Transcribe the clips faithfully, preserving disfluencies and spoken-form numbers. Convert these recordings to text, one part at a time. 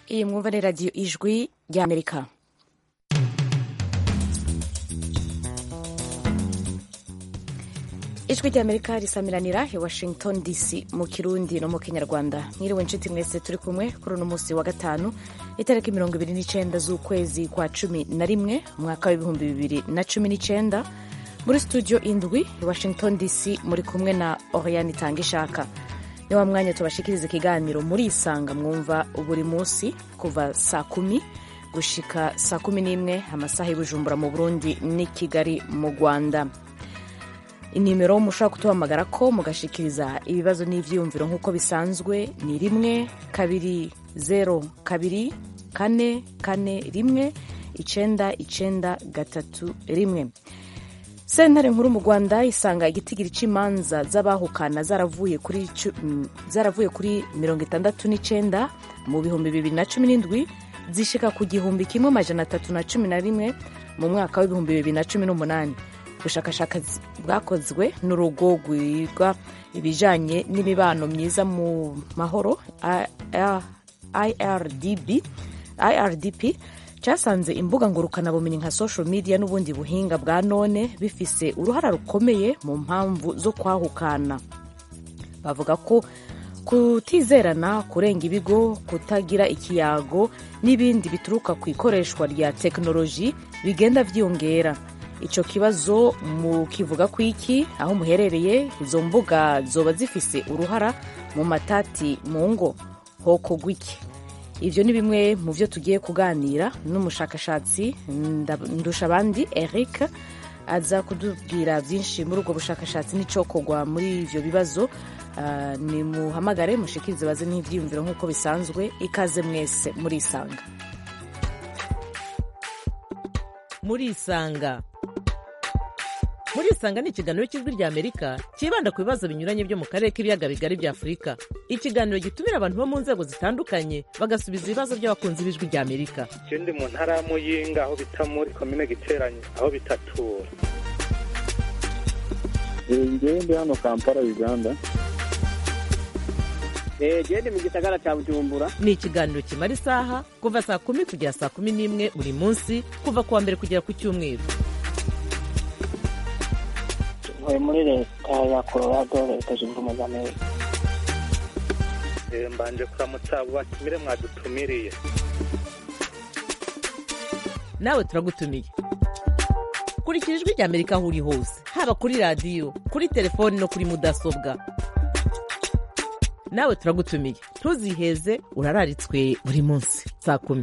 iyi mwumva ni radiyo ijwi ry'amerika. ijwi ry'amerika risamiranira i washington dc mu kirundi no mu kinyarwanda. mwiriwe inshuti mwese turi kumwe kuri uno munsi wa gatanu itariki mirongo ibiri n'icenda z'ukwezi kwa cumi na rimwe umwaka w'ibihumbi bibiri na cumi n'icenda. muri studio indwi i washington dc muri kumwe na Oriane Itangishaka. ni wa mwanya tubashikiriza ikiganiro muri isanga mwumva buri munsi kuva saa kumi gushika saa kumi n'imwe amasaha y'Ibujumbura mu Burundi n'i Kigali mu Rwanda. inimero mushobora kutuhamagara ko mugashikiriza ibibazo n'ivyiyumviro nk'uko bisanzwe ni rimwe kabiri zero kabiri kane kane rimwe icenda icenda gatatu rimwe. sentare nkuru mu Rwanda isanga igitigiri c'imanza z'abahukana zaravuye kuri zaravuye kuri mirongo itandatu n'icenda mu bihumbi bibiri na cumi n'indwi zishika ku gihumbi kimwe amajana atatu na cumi na rimwe mu mwaka w'ibihumbi bibiri na cumi n'umunani. ubushakashatsi bwakozwe n'urugo rwiga ibijanye n'imibano myiza mu mahoro I R D B I R D P cyasanze imbuga ngurukanabumenyi nka social media n'ubundi buhinga bwa none bifise uruhara rukomeye mu mpamvu zo kwahukana. bavuga ko kutizerana, kurenga ibigo, kutagira ikiyago n'ibindi bituruka ku ikoreshwa rya tekinoloji bigenda vyiyongera. ico kibazo mu kivuga ku iki aho muherereye? izo mbuga zoba zifise uruhara mu matati mu ngo hoko gwiki? ivyo ni bimwe mu vyo tugiye kuganira n'umushakashatsi Ndushabandi Eric aza kudubwira vyinshi muri ubwo bushakashatsi n'icokorwa muri ivyo bibazo. Uh, ni muhamagare mushikirize baze n'ivyiyumviro nk'uko bisanzwe. ikaze mwese muri isanga. muri isanga muri isanga ni ikiganiro cy'ijwi ry'Amerika kibanda ku bibazo binyuranye byo mu karere k'ibiyaga bigari bya Afurika. ikiganiro gitumira abantu bo mu nzego zitandukanye bagasubiza ibibazo by'abakunzi b'ijwi ry'Amerika. je ndi mu ntara ya Muyinga aho bita muri komine Giteranyi aho bitatura. ngewe ndi hano Kampala Uganda. je ndi mu gisagara ca Bujumbura. ni ikiganiro kimara isaha kuva saa kumi kugera saa kumi n'imwe buri munsi kuva kuwa mbere kugera ku cyumweru. muri leta ya Colorado, leta zunze ubumwe za Amerika. mbanje kuramutsa abo batumire mwadutumiriye. nawe turagutumiye. kurikira ijwi ry'Amerika aho uri hose, haba kuri radiyo, kuri telefoni no kuri mudasobwa. nawe turagutumiye, ntuziheze, urararitswe buri munsi saa kumi.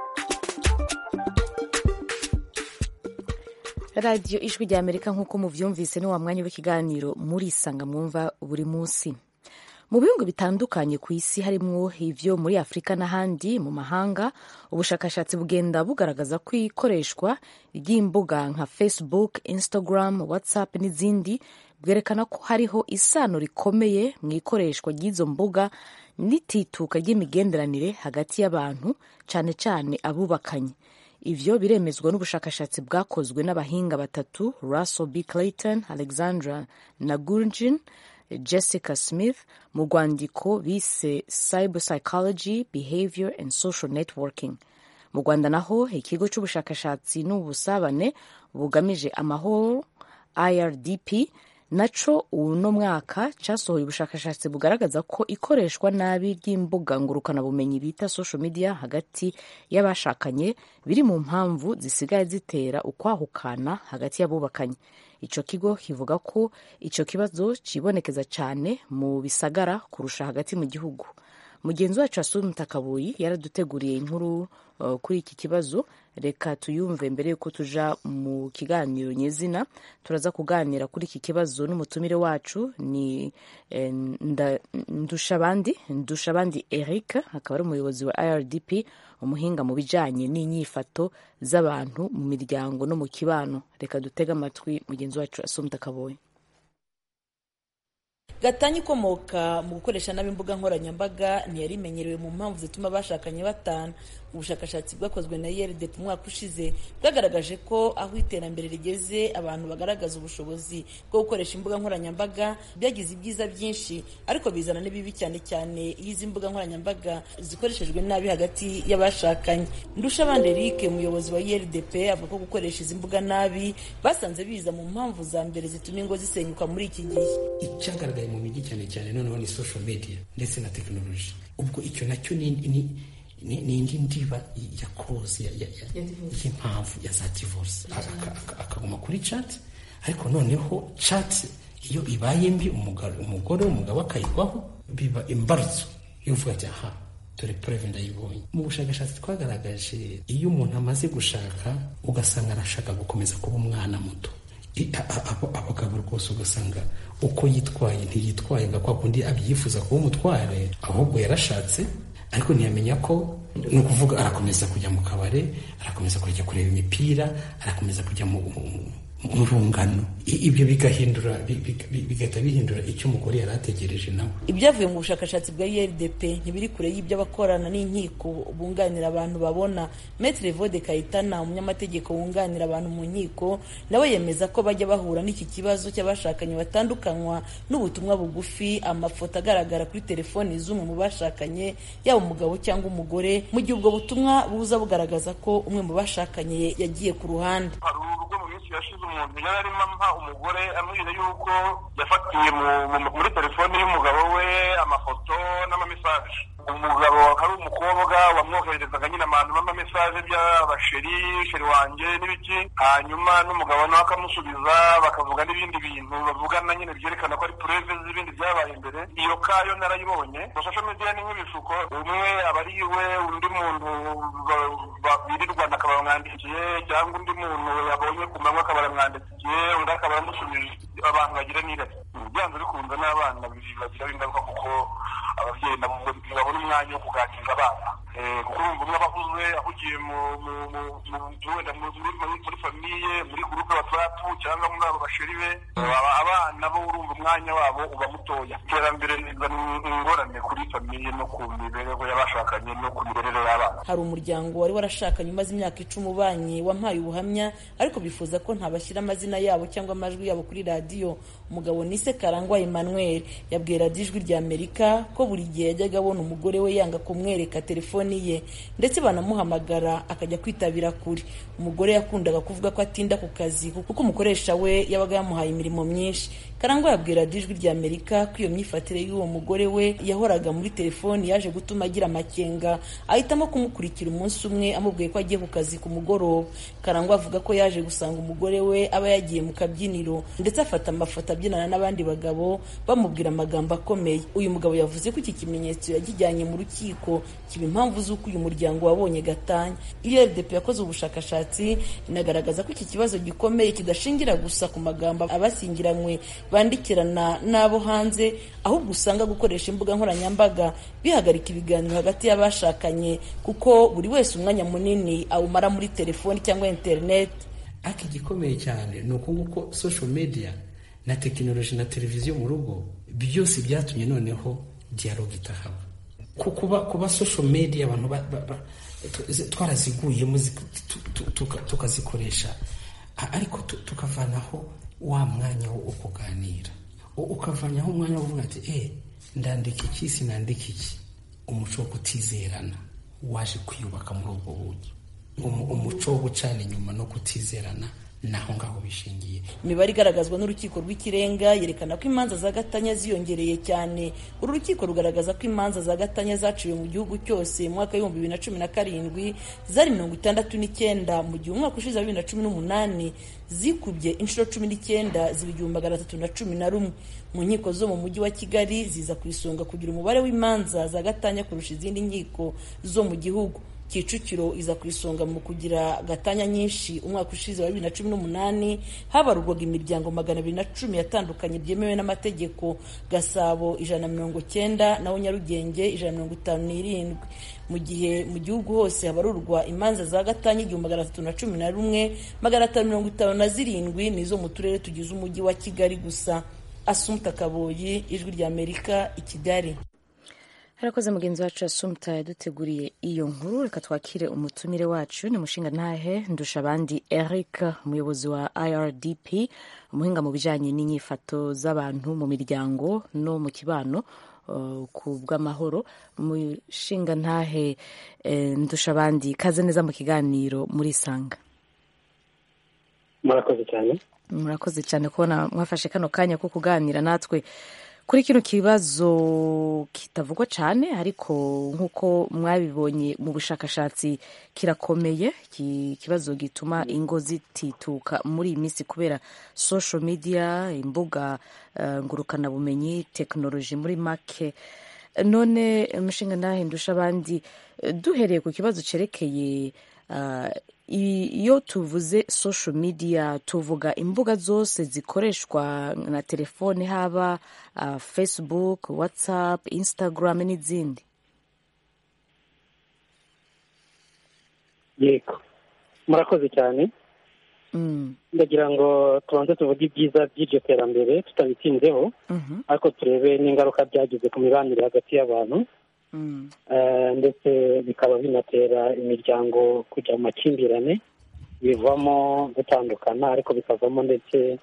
radiyo ijwi ry'Amerika nk'uko muvyumvise ni wa mwanya w'ikiganiro muri isanga mwumva buri munsi. mu bihugu bitandukanye ku isi harimwo ivyo muri Afurika n'ahandi mu mahanga, ubushakashatsi bugenda bugaragaza ko ikoreshwa ry'imbuga nka Facebook, Instagram, WhatsApp n'izindi bwerekana ko hariho isano rikomeye mu ikoreshwa ry'izo mbuga n'itituka ry'imigenderanire hagati y'abantu, cane cane abubakanye. ivyo biremezwa n'ubushakashatsi bwakozwe n'abahinga batatu Russell B. Clayton, Alexandra Nagurjin, Jessica Smith mu rwandiko bise Cyber Psychology, Behavior and Social Networking. mu Rwanda naho ikigo c'ubushakashatsi n'ubusabane bugamije amahoro I R D P naco uno mwaka casohoye ubushakashatsi bugaragaza ko ikoreshwa nabi ry'imbuga ngurukanabumenyi bita social media hagati y'abashakanye biri mu mpamvu zisigaye zitera ukwahukana hagati y'abubakanye. ico kigo kivuga ko ico kibazo cibonekeza cane mu bisagara kurusha hagati mu gihugu. mugenzi wacu Asumta Kabuyi yaraduteguriye inkuru uh, kuri iki kibazo. reka tuyumve mbere yuko tuja mu kiganiro nyezina. turaza kuganira kuri iki kibazo n'umutumire wacu ni eh, Ndushabandi Ndushabandi Eric, akaba ari umuyobozi wa I R D P, umuhinga mu bijanye n'inyifato z'abantu mu miryango no mu kibano. reka dutega amatwi mugenzi wacu Asumta Kabuyi. gatanya ikomoka mu gukoresha nabi imbuga nkoranyambaga ntiyari imenyerewe mu mpamvu zituma abashakanye batana. Ubushakashatsi bwakozwe na I R D P umwaka ushize bwagaragaje ko aho iterambere rigeze abantu bagaragaza ubushobozi bwo gukoresha imbuga nkoranyambaga byagize ibyiza byinshi, ariko bizana n'ibibi cyane cyane iyo izi mbuga nkoranyambaga zikoreshejwe nabi hagati y'abashakanye. Ndushabandi Eric, umuyobozi wa I R D P, avuga ko gukoresha izi mbuga nabi basanze biza mu mpamvu za mbere zituma ingo zisenyuka muri iki gihe. Icyagaragaye mu mijyi cyane cyane noneho ni social media ndetse na technology. Ubwo icyo nacyo ni ni ni indi ndiba ya cause y'impamvu ya za divorce. Akaguma kuri chat, ariko noneho chat iyo ibaye mbi umugore umugabo akayigwaho biba imbarutso y'uvuga ati aha dore preve ndayibonye. Mu bushakashatsi twagaragaje iyo umuntu amaze gushaka ugasanga arashaka gukomeza kuba umwana muto, abagabo rwose ugasanga uko yitwaye ntiyitwaye nga kwa kundi abyifuza kuba umutware, ahubwo yarashatse ariko ntiyamenya ko ni ukuvuga arakomeza kujya mu kabare, arakomeza kujya kureba imipira, arakomeza kujya mu mu rungano. Ibyo bigahindura bigahita bihindura icyo umugore yari ategereje nawe. Ibyavuye mu bushakashatsi bwa I R D P ntibiri kure y'ibyo abakorana n'inkiko bunganira abantu babona. Maître Vode Kayitana, umunyamategeko wunganira abantu mu nkiko, nawe yemeza ko bajya bahura n'iki kibazo cy'abashakanye batandukanywa n'ubutumwa bugufi, amafoto agaragara kuri telefoni z'umwe mu bashakanye, yaba umugabo cyangwa umugore, mu gihe ubwo butumwa buza bugaragaza ko umwe mu bashakanye yagiye ku ruhande. Yashize umuntu yari arimo ampa umugore amubwira yuko yafatiye muri telefoni y'umugabo we amafoto n'amamesaje. Umugabo hari umukobwa wamwohererezaga nyine abantu n'amamesaje by'abasheri sheri wanjye n'ibiki, hanyuma n'umugabo nawe akamusubiza bakavuga n'ibindi bintu bavugana nyine byerekana ko ari preve z'ibindi byabaye imbere. Iyo kayo narayibonye. Social media ni nk'ibishuko, umwe aba ari we, undi muntu birirwana akaba bamwandikiye, cyangwa undi muntu yabonye ku manywa akaba baramwandikiye, undi akaba yamusubije. Abantu bagira n'irari, byanze bikunze n'abana bibagiraho ingaruka kuko ababyeyi nabo babona umwanya wo kuganiriza abana, kuko urumva umwe abahuze ahugiye wenda muri famiye, muri gurupe batatu cyangwa muri abo basheri be, abana bo urumva umwanya wabo uba mutoya. Iterambere rizana ingorane kuri famiye no ku mibereho y'abashakanye no ku mibereho y'abana. Hari umuryango wari warashakanye umaze imyaka icumi ubanye wampaye ubuhamya, ariko bifuza ko ntabashyira amazina yabo cyangwa amajwi yabo kuri radiyo. Umugabo Nise Karangwa Emmanuel yabwiye radiyo Ijwi rya Amerika ko buri gihe yajyaga abona umugore we yanga kumwereka telefoni ye, ndetse banamuhamagara akajya kwitabira kure. Umugore yakundaga kuvuga ko atinda ku kazi kuko umukoresha we yabaga yamuhaye imirimo myinshi. Karangwa yabwiye radiyo Ijwi rya Amerika ko iyo myifatire y'uwo mugore we yahoraga muri telefoni yaje gutuma agira amakenga, ahitamo kumukurikira umunsi umwe amubwiye ko agiye ku kazi ku mugoroba. Karangwa avuga ko yaje gusanga umugore we aba yagiye mu kabyiniro, ndetse afata amafoto abyinana n'abandi bagabo bamubwira amagambo akomeye. Uyu mugabo yavuze ko iki kimenyetso yagijyanye mu rukiko kiba impamvu z'uko uyu muryango wabonye gatanya. I R D P yakoze ubushakashatsi inagaragaza ko iki kibazo gikomeye kidashingira gusa ku magambo abashyingiranywe bandikirana n'abo hanze, ahubwo usanga gukoresha imbuga nkoranyambaga bihagarika ibiganiro hagati y'abashakanye, kuko buri wese umwanya munini awumara muri telefoni cyangwa internet. Aki gikomeye cyane ni uko nguko social media na tekinoloji na televiziyo mu rugo byose byatumye noneho dialogue itahaba. Kuba kuba social media abantu twaraziguyemo tukazikoresha, ariko tukavanaho wa mwanya wo kuganira, ukavanyaho umwanya wo kuvuga ati eh ndandika iki sinandika iki. Umuco wo kutizerana waje kwiyubaka muri ubwo buryo, umuco wo gucana inyuma no kutizerana naho ngaho bishingiye. Imibare igaragazwa n'urukiko rw'ikirenga yerekana ko imanza za gatanya ziyongereye cyane. Uru rukiko rugaragaza ko imanza za gatanya zaciwe mu gihugu cyose mu mwaka w'ibihumbi bibiri na cumi na karindwi zari mirongo itandatu n'icyenda, mu gihe umwaka ushize wa bibiri na cumi n'umunani zikubye inshuro cumi n'icyenda ziba igihumbi magana atatu na cumi na rumwe. Mu nkiko zo mu mujyi wa Kigali ziza ku isonga kugira umubare w'imanza za gatanya kurusha izindi nkiko zo mu gihugu. Kicukiro iza ku isonga mu kugira gatanya nyinshi. Umwaka ushize wa bibiri na cumi n'umunani habarurwaga imiryango magana abiri na cumi yatandukanye byemewe n'amategeko. Gasabo ijana na mirongo cyenda, naho Nyarugenge ijana na mirongo itanu n'irindwi. Mu gihe mu gihugu hose habarurwa imanza za gatanya igihumbi magana atatu na cumi na rumwe, magana atanu mirongo itanu na zirindwi nizo mu turere tugize umujyi wa Kigali gusa. Assumpta Kaboyi, Ijwi ry'Amerika, i Kigali. harakoze mugenzi wacu Assumpta yaduteguriye iyo nkuru. Reka twakire umutumire wacu ni Mushingantahe Ndushabandi Eric, umuyobozi wa I R D P, umuhinga mu bijanye n'inyifato z'abantu mu miryango no mu kibano uh, ku bw'amahoro. Mushingantahe eh, Ndushabandi, kaze neza mu kiganiro muri Sanga. Murakoze cyane. Murakoze cyane kubona mwafashe kano kanya ko kuganira natwe kuri kino kibazo kitavugwa cyane, ariko nk'uko mwabibonye mu bushakashatsi kirakomeye, ikibazo gituma ingo zitituka muri iyi minsi kubera social media, imbuga uh, ngurukanabumenyi, tekinoloji muri make. None Mushingantahe Ndushabandi, duhereye ku kibazo cerekeye uh, iyo tuvuze social media tuvuga imbuga zose zikoreshwa na telefone, haba uh, Facebook, WhatsApp, Instagram n'izindi? Yego, murakoze cyane. mm. Ndagira ngo tubanze tuvuge ibyiza by'iryo terambere tutabitinzeho, mm-hmm. ariko turebe n'ingaruka byagize ku mibanire hagati y'abantu. mm. uh, ndetse bikaba binatera imiryango kujya mu makimbirane, bivamo gutandukana, ariko bikavamo ndetse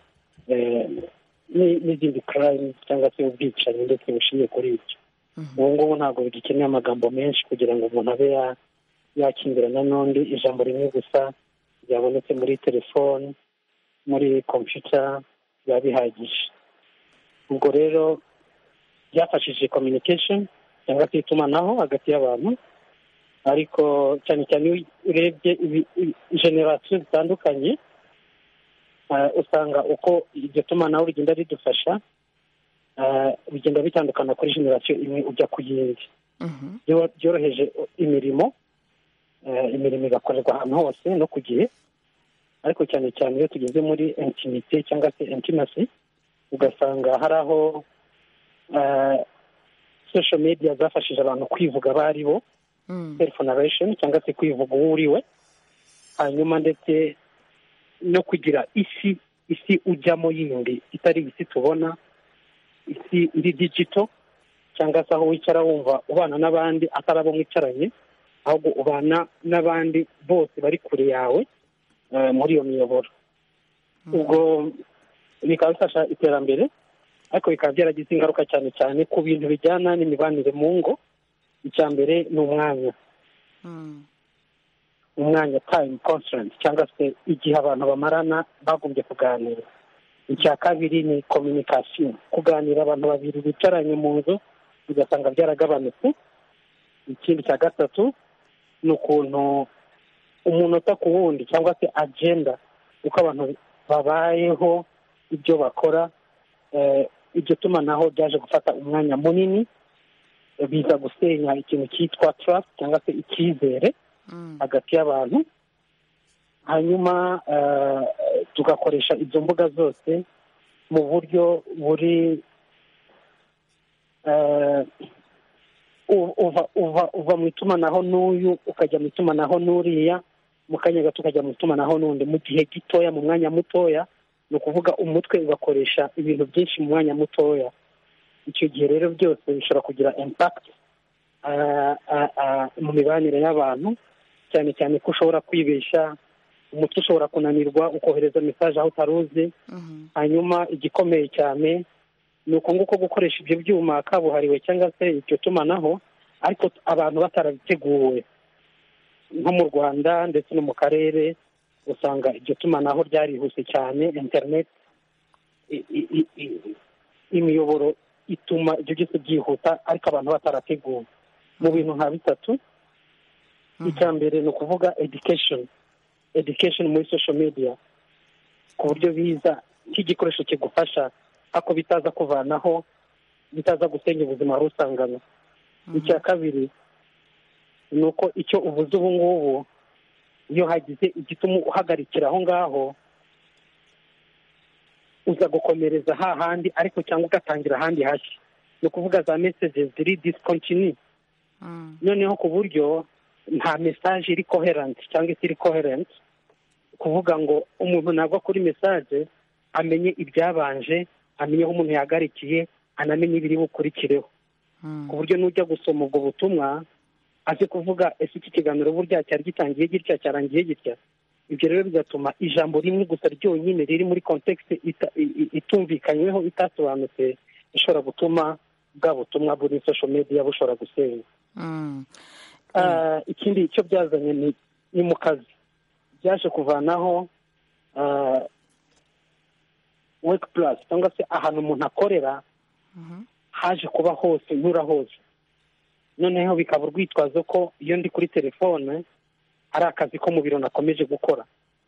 n'izindi crime cyangwa se ubwicanyi ndetse bushingiye kuri ibyo. ubu ngubu ntabwo bigikeneye amagambo menshi kugira ngo umuntu abe yakimbirana n'undi. Ijambo rimwe gusa ryabonetse muri telefone, muri computer, biba bihagije. Ubwo rero byafashije communication cyangwa se itumanaho hagati y'abantu, ariko cyane cyane urebye generation zitandukanye, uh, usanga uko iryo tumanaho rigenda ridufasha uh, bigenda bitandukana kuri generation imwe ujya ku yindi. mm-hmm. Byoroheje imirimo, uh, imirimo igakorerwa ahantu hose no ku gihe, ariko cyane cyane iyo tugeze muri intimité cyangwa se intimacy, ugasanga hari aho uh, social media zafashije abantu kwivuga bari bo, self narration cyangwa se kwivuga uwo uriwe, hanyuma ndetse no kugira isi isi ujyamo yindi itari isi tubona, isi iri digital, cyangwa se aho wicara wumva ubana n'abandi atari abo mwicaranye, ahubwo ubana n'abandi bose bari kure yawe uh, muri iyo miyoboro. Ubwo bikaba bifasha iterambere, ariko bikaba byaragize ingaruka cyane cyane ku bintu bijyana n'imibanire mu ngo. Icya mbere ni umwanya mm. umwanya, time constraint, cyangwa se igihe abantu bamarana bagombye kuganira. Icya kabiri ni communication, kuganira abantu babiri bicaranye mu nzu ugasanga byaragabanutse. Ikindi cya gatatu ni ukuntu umunota ku wundi cyangwa se agenda, uko abantu babayeho, ibyo bakora, eh, ibyo tumanaho byaje gufata umwanya munini, biza gusenya ikintu cyitwa trust cyangwa se icyizere hagati y'abantu. Hanyuma uh, tugakoresha izo mbuga zose mu buryo buri uh, uva uva uva mu itumanaho n'uyu ukajya mu itumanaho n'uriya, mu kanya gato ukajya mu itumanaho n'undi mu gihe gitoya, mu mwanya mutoya. Ni ukuvuga umutwe ugakoresha ibintu byinshi mu mwanya mutoya. Icyo gihe rero byose bishobora kugira impact uh, uh, uh, mu mibanire y'abantu, cyane cyane ko ushobora kwibesha, umutwe ushobora kunanirwa ukohereza message aho utaruzi. mm-hmm. Hanyuma igikomeye cyane ni uko nguko gukoresha ibyo byuma kabuhariwe cyangwa se ibyo tumanaho, ariko abantu batarabiteguwe. Nko mu Rwanda ndetse no mu karere usanga iryo tumanaho ryarihuse cyane, internet, imiyoboro ituma ibyo byose byihuta, ariko abantu batarateguwe mu bintu nka bitatu. mm-hmm. Icya mbere ni ukuvuga education education muri social media, ku buryo biza nk'igikoresho kigufasha, ako bitaza kuvanaho, bitaza gusenya ubuzima wari usanganywe. mm-hmm. Icya kabiri ni uko icyo uvuze ubu ngubu, iyo hagize igituma uhagarikira aho ngaho, uza gukomereza hahandi, ariko cyangwa ugatangira ahandi hashya. Ni ukuvuga za messages ziri discontinue. mm. Noneho ku buryo nta message iri coherent cyangwa iri coherent, kuvuga ngo umuntu nagwa kuri message amenye ibyabanje, amenye aho umuntu yahagarikiye, anamenye ibiri bukurikireho, ku buryo n'ujya gusoma ubwo butumwa azi kuvuga ese iki kiganiro burya cyari gitangiye gitya cyarangiye gitya. Ibyo rero bigatuma ijambo rimwe gusa ryonyine riri muri context itumvikanyweho itasobanutse ishobora gutuma bwa butumwa buri social media bushobora gusenya. Ikindi icyo byazanye ni ni mu kazi, byaje kuvanaho work plus cyangwa se ahantu umuntu akorera haje kuba hose nyura hose. Noneho bikaba urwitwazo ko iyo ndi kuri telefone ari akazi ko mu biro nakomeje gukora.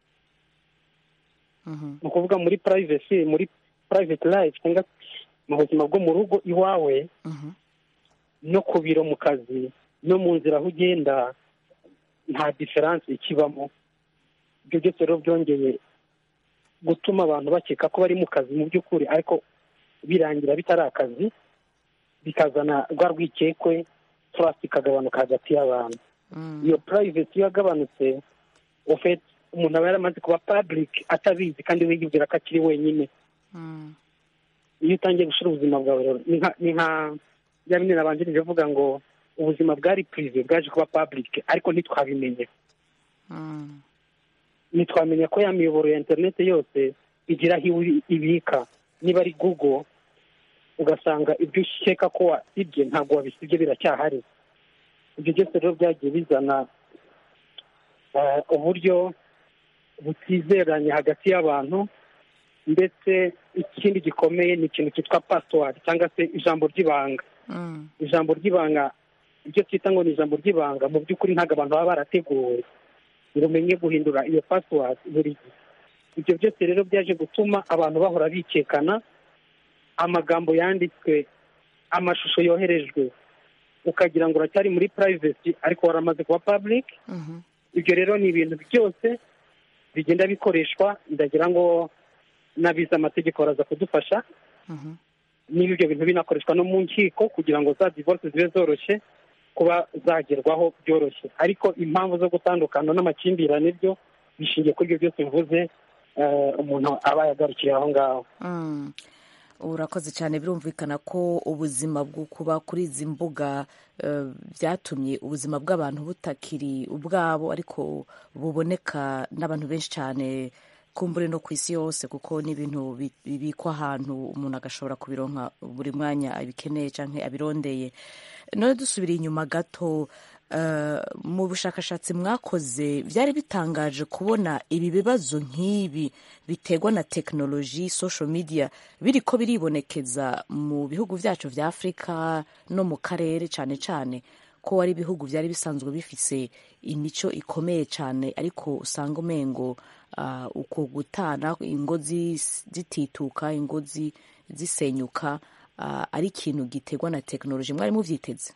Ni ukuvuga muri privacy, muri private life cyangwa mu buzima bwo mu rugo iwawe no ku biro mu kazi no mu nzira aho ugenda nta diferanse ikibamo. Ibyo byose rero byongeye gutuma abantu bakeka ko bari mu kazi mu by'ukuri, ariko birangira bitari akazi, bikazana rwa rwikekwe, trust ikagabanuka hagati y'abantu. Iyo privacy yagabanutse, ofete umuntu aba yaramaze kuba public atabizi kandi wigibwira ko akiri wenyine. Iyo utangiye gushira ubuzima bwawe rero ni nka bya bindi nabanjirije vuga ngo ubuzima bwari privé bwaje kuba public, ariko ntitwabimenye. Nitwamenya ko ya miyoboro ya internet yose igira aho ibika. Niba ari Google ugasanga ibyo ushaka ko wasibye ntabwo wabisibye biracyahari. Ibyo byose rero byagiye bizana uburyo butizeranye hagati y'abantu, ndetse ikindi gikomeye ni ikintu cyitwa password cyangwa se ijambo ry'ibanga. Ijambo ry'ibanga ibyo twita ngo ni ijambo ry'ibanga mu by'ukuri ntabwo abantu baba barateguwe ngo umenye guhindura iyo password buri gihe. Ibyo byose rero byaje gutuma abantu bahora bikekana, amagambo yanditswe, amashusho yoherejwe, ukagira ngo uracyari muri privacy ariko waramaze kuba public. Ibyo rero ni ibintu byose bigenda bikoreshwa, ndagira ngo nabiza amategeko baraza kudufasha. Niba ibyo bintu binakoreshwa no mu nkiko kugira ngo za divorce zibe zoroshye kuba zagerwaho byoroshye, ariko impamvu zo gutandukana n'amakimbirane byo bishingiye kuri ibyo byose mvuze, umuntu aba yagarukiye aho ngaho. Urakoze cyane. Birumvikana ko ubuzima bwo kuba kuri izi mbuga byatumye ubuzima bw'abantu butakiri ubwabo, ariko buboneka n'abantu benshi cyane kumbure no ku isi yose, kuko n'ibintu bibikwa ahantu umuntu agashobora kubironka buri mwanya abikeneye cyangwa abirondeye. None dusubira inyuma gato, mu bushakashatsi mwakoze byari bitangaje kubona ibi bibazo nk'ibi biterwa na tekinoloji, social media biri ko biribonekeza mu bihugu byacu vya Afurika no mu karere, cyane cyane ko ari ibihugu byari bisanzwe bifise imico ikomeye cyane, ariko usanga umengo uh, uko gutana ingozi zitituka, ingozi zisenyuka, uh, ari ikintu giterwa na tekinoloji. Mwari muvyiteze?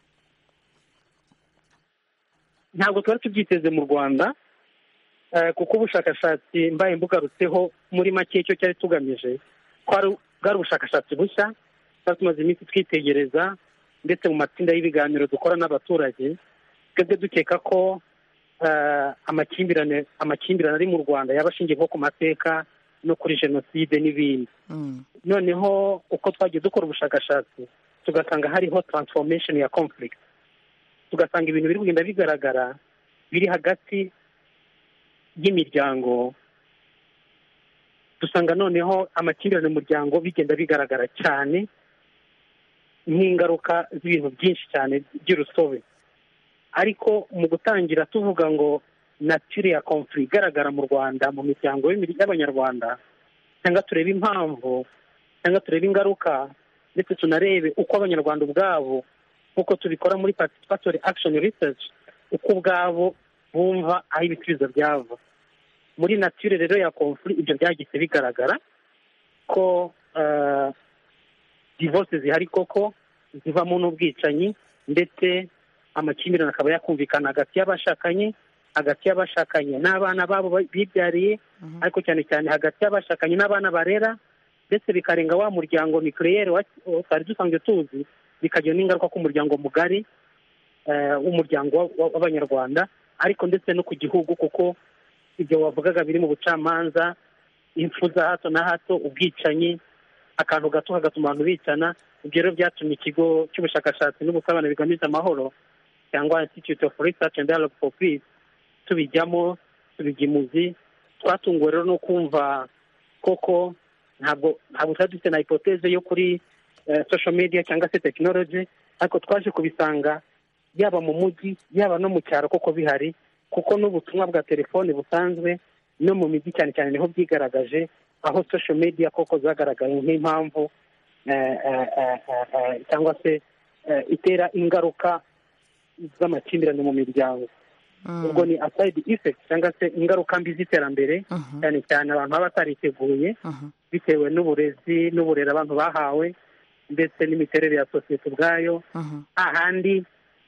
Ntabwo twari tubyiteze mu Rwanda, kuko ubushakashatsi mbaye mbugarutseho muri make icyo cyari tugamije bwari ubushakashatsi bushya twari tumaze iminsi twitegereza, ndetse mu matsinda y'ibiganiro dukora n'abaturage twebwe dukeka ko amakimbirane amakimbirane ari mu Rwanda yaba ashingiye nko ku mateka no kuri jenoside n'ibindi. Noneho uko twagiye dukora ubushakashatsi tugasanga hariho transformation ya conflict, tugasanga ibintu biri kugenda bigaragara biri hagati y'imiryango. Dusanga noneho amakimbirane mu muryango bigenda bigaragara cyane nk'ingaruka z'ibintu byinshi cyane by'urusobe. Ariko mu gutangira tuvuga ngo nature ya conflict igaragara mu Rwanda mu miryango y'Abanyarwanda, cyangwa turebe impamvu, cyangwa turebe ingaruka, ndetse tunarebe uko Abanyarwanda ubwabo nk'uko tubikora muri participatory action research, uko ubwabo bumva aho ibisubizo byava. Muri nature rero ya conflict ibyo byagise bigaragara ko uh, divorce zihari koko zivamo n'ubwicanyi, ndetse amakimbirane akaba yakumvikana hagati y'abashakanye, hagati y'abashakanye n'abana babo bibyariye, mm-hmm. ariko cyane cyane hagati y'abashakanye n'abana barera, ndetse bikarenga wa muryango nucleaire twari dusanzwe tuzi, bikagira n'ingaruka ku muryango mugari w'umuryango w'Abanyarwanda, ariko ndetse no ku gihugu, kuko ibyo wavugaga biri mu bucamanza, impfu za hato na hato, ubwicanyi, akantu gato kagatuma abantu bicana. Ibyo rero byatumye ikigo cy'ubushakashatsi n'ubusabane bigamije amahoro cyangwa Institute of Research and Dialogue for Peace tubijyamo tubijya imuzi. Twatunguwe rero no kumva koko ntabwo ntabwo twari dufite na hypothèse yo kuri uh, social media cyangwa se technology, ariko twaje kubisanga yaba mu mujyi yaba no mu cyaro koko bihari, kuko n'ubutumwa bwa telefone busanzwe no mu mijyi cyane cyane niho byigaragaje, aho social media koko zagaragaye nk'impamvu cyangwa se itera ingaruka z'amakimbirane mu miryango. Ubwo ni aside effect cyangwa se ingaruka mbi z'iterambere, cyane cyane abantu baba batariteguye bitewe n'uburezi n'uburere abantu bahawe ndetse n'imiterere ya sosiyete ubwayo. Ahandi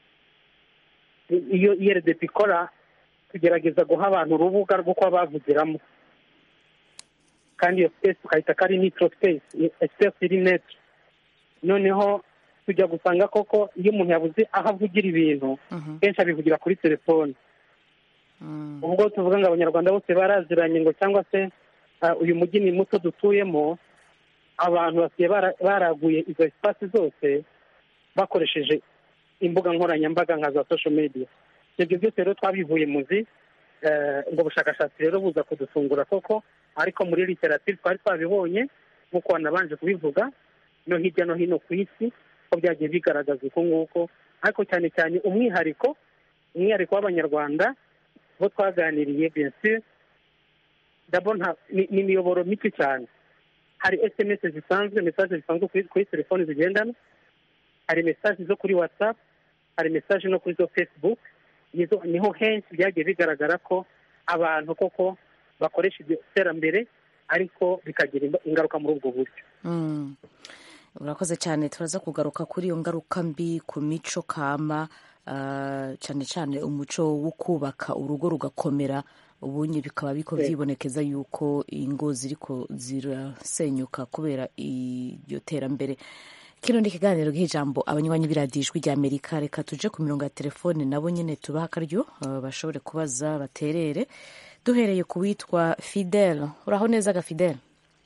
iyo I R D P ikora tugerageza guha abantu urubuga rwo kuba bavugiramo, kandi iyo space tukayita ko ari neutral space, space iri neutral. Noneho tujya gusanga koko iyo umuntu yabuze aho avugira ibintu kenshi abivugira kuri telefone. Ubwo tuvuga ngo abanyarwanda bose baraziranye ngo cyangwa se uyu mujyi ni muto dutuyemo, abantu basiye baraguye izo espace zose bakoresheje imbuga nkoranyambaga nka za social media. Ibyo byose rero twabivuye muzi, ngo ubushakashatsi rero buza kudufungura koko, ariko muri literature twari twabibonye nk'uko wanabanje kubivuga no hirya no hino ku isi ko byagiye bigaragaza uko nguko. Ariko cyane cyane umwihariko umwihariko w'abanyarwanda bo twaganiriye bien sûr d'abord ni imiyoboro mike cyane. Hari S M S zisanzwe, message zisanzwe kuri telefone zigendana, hari message zo kuri WhatsApp, hari message no kuri zo Facebook. Nizo niho henshi byagiye bigaragara ko abantu koko bakoresha iterambere ariko bikagira ingaruka muri ubwo buryo. Urakoze cyane. Turaza kugaruka kuri iyo ngaruka mbi ku mico kama, cyane cyane umuco wo kubaka urugo rugakomera. Ubunye bikaba biko byibonekeza yuko ingo ziriko zirasenyuka kubera iryo terambere. Kino ndi kiganiro gihijambo abanywanyi biradijwe rya Amerika. Reka tuje ku mirongo ya telefone nabo nyene tubaha akaryo bashobore kubaza baterere. Duhereye ku witwa Fidel. Uraho neza ga Fidel?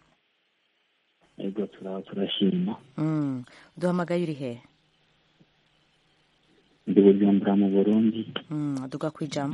Ego turaho turashima. Mm. Duhamagaye uri he? Ndi Bujumbura mu Burundi. Mm, duga kwijambo.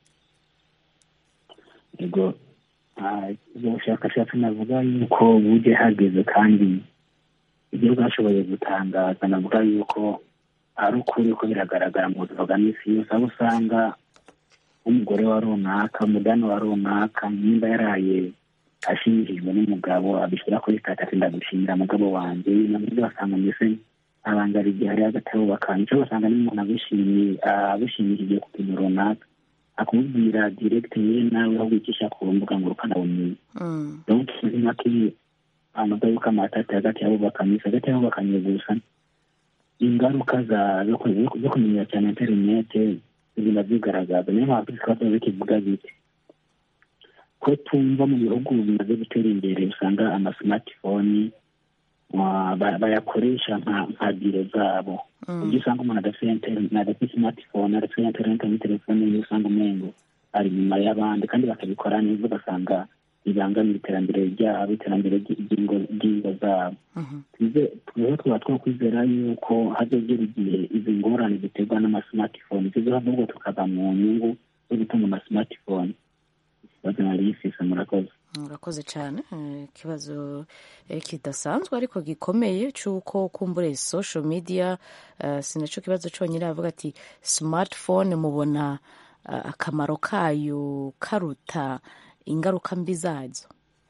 Ego ah ubushakashatsi navuga yuko buje hageze kandi ibyo bwashoboye gutangaza, navuga yuko ari ukuri ko biragaragara mu buzima bwa misi yose, aho usanga umugore wa runaka, umudani wa runaka nimba yaraye ashingirijwe n'umugabo abishyira kuri status ndagushimira mugabo wanjye, nabyo basanga mbese abangara igihe hari agatabo bakanye cyo basanga n'umuntu abishimiye abishimiriye ku kintu runaka akubwira direct ye nawe aho wicisha ku mbuga ngurukana bumenyi. Donc sinaki amagayo kamatata hagati yabo bakamisa hagati yabo bakanye gusa ingaruka za zo kumenya cyane internet zigenda zigaragaza. Niyo mpamvu twaba bikivuga biti ko tumva mu bihugu bimaze gutera imbere usanga ama smartphone bayakoresha nka biro zabo. Ujya usanga umuntu adafite smartphone adafite internet muri telefone ye, usanga umengo ari nyuma y'abandi kandi bakabikora neza, ugasanga bibangamira iterambere ryabo, iterambere ry'ingo zabo. Twebwe twaba twakwizera yuko hazogera igihe izi ngorane ziterwa n'amasmartphone zizohava ahubwo tukava mu nyungu zo gutunga amasmartphone. Ikibazo nari ifise. Murakoze. Murakoze cyane. Ikibazo kidasanzwe ariko gikomeye cy'uko kumbure social media, sinaco kibazo cyonyine avuga ati smartphone mubona akamaro kayo karuta ingaruka mbi zazo.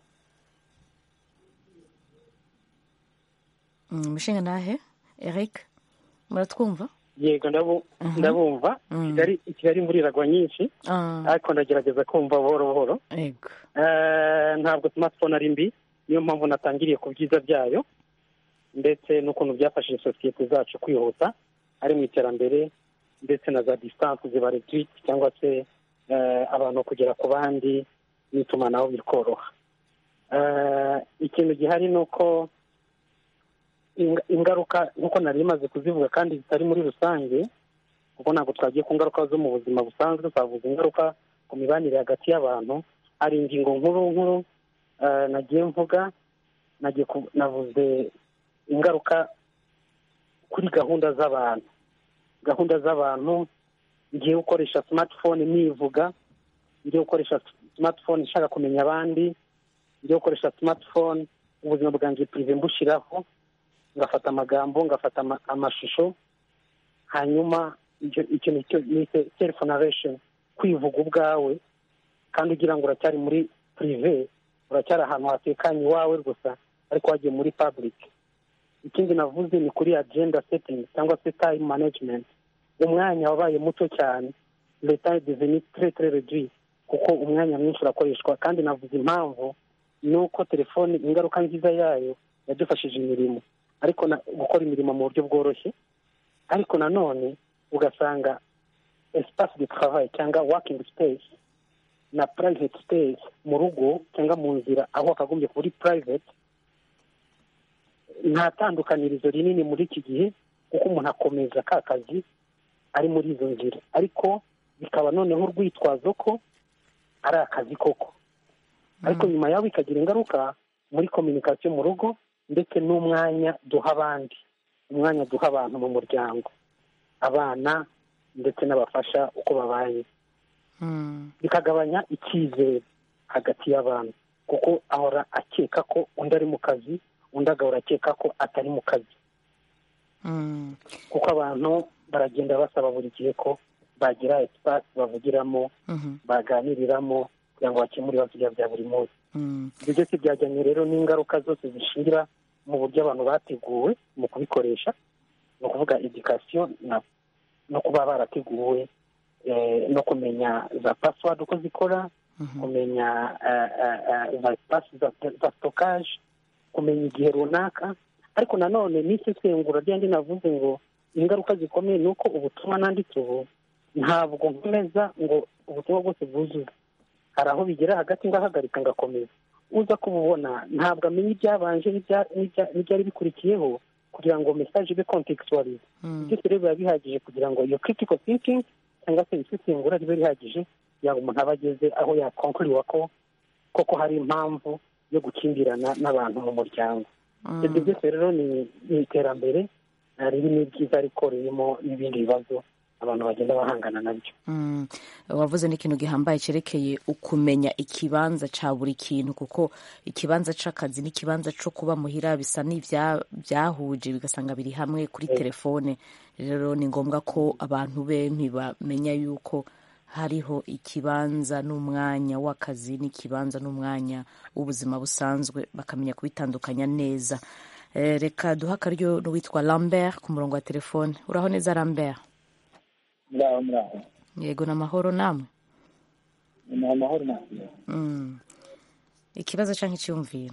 Mushinga nahe Eric, muratwumva? Yego ndabumva. Kigali Kigali imvura iragwa nyinshi ariko ndagerageza kumva buhoro buhoro. Yego. Ntabwo smartphone ari mbi, niyo mpamvu natangiriye ku byiza byayo ndetse n'ukuntu byafashije sosiyete zacu kwihuta ari mu iterambere, ndetse na za distance ziba reduite cyangwa se abantu kugera ku bandi n'itumanaho bikoroha. Ikintu gihari ni uko ingaruka nk'uko nari maze kuzivuga kandi zitari muri rusange, kuko ntabwo twagiye ku ngaruka zo mu buzima busanzwe, twavuze ingaruka ku mibanire hagati y'abantu. Hari ingingo nkuru nkuru nagiye mvuga nagiye navuze ingaruka kuri gahunda z'abantu gahunda z'abantu ngiye gukoresha smartphone nivuga, ngiye gukoresha smartphone nshaka kumenya abandi, ngiye gukoresha smartphone ubuzima bwanjye prive mbushiraho, ngafata amagambo, ngafata amashusho, hanyuma icyo nicyo ni self narration, kwivuga ubwawe kandi ugira ngo uracyari muri prive, uracyari ahantu hatekanye iwawe gusa ariko wagiye muri public. Ikindi navuze ni kuri agenda setting cyangwa se time management. Umwanya wabaye muto cyane, le temps est devenu très très réduit kuko umwanya mwinshi urakoreshwa. Kandi navuze impamvu nuko telefone ingaruka nziza yayo yadufashije imirimo, ariko gukora imirimo mu buryo bworoshye, ariko nanone ugasanga espace de travail cyangwa working space na private space mu rugo cyangwa mu nzira aho akagombye kuri private nta tandukanirizo rinini muri iki gihe, kuko umuntu akomeza ka kazi ari muri izo nzira, ariko bikaba noneho urwitwazo ko ari akazi koko. Ariko nyuma yaho ikagira ingaruka muri communication mu rugo ndetse n'umwanya duha abandi, umwanya duha abantu mu muryango, abana ndetse n'abafasha uko babaye. Bikagabanya icyizere hagati y'abantu kuko ahora akeka ko undi ari mu kazi, undi agahora akeka ko atari mu kazi. Kuko abantu baragenda basaba buri gihe ko bagira espace bavugiramo, baganiriramo kugira ngo bakemure ibibazo bya buri munsi. Ibyo byose byajyanye rero n'ingaruka zose zishingira mu buryo abantu bateguwe mu kubikoresha, ni ukuvuga education no kuba barateguwe no kumenya za password uko zikora, kumenya za espace za stockage, kumenya igihe runaka. Ariko nanone n'isesengura ryandi navuze ngo ingaruka zikomeye ni uko ubutumwa nanditse ubu ntabwo nkomeza ngo ubutumwa bwose bwuzuye. Hari aho bigera hagati ngahagarika ngakomeza, uza kububona ntabwo amenya ibyabanje n'ibyari bikurikiyeho kugira ngo message ibe contextualize. Ibyo rero biba bihagije kugira ngo iyo critical thinking cyangwa se isesengura ribe rihagije kugira ngo umuntu aba ageze aho yakonkuriwa ko koko hari impamvu yo gukimbirana n'abantu mu muryango. Ibyo byose rero ni iterambere ririmo ibyiza ariko ririmo n'ibindi bibazo abantu bagenda bahangana nabyo. Wavuze n'ikintu gihambaye cyerekeye ukumenya ikibanza cya buri kintu, kuko ikibanza c'akazi n'ikibanza cyo kuba muhira bisa n'ibyahuje bigasanga biri hamwe kuri telefone. Rero ni ngombwa ko abantu bempi bamenya yuko hariho ikibanza n'umwanya w'akazi n'ikibanza n'umwanya w'ubuzima busanzwe, bakamenya kubitandukanya neza. Reka duha akaryo n'uwitwa Lambert ku murongo wa telefone. Uraho neza Lambert? Muraho muraho. Yego, n'amahoro namwe? Ni amahoro namwe. Ikibazo cyangwa icyumviro?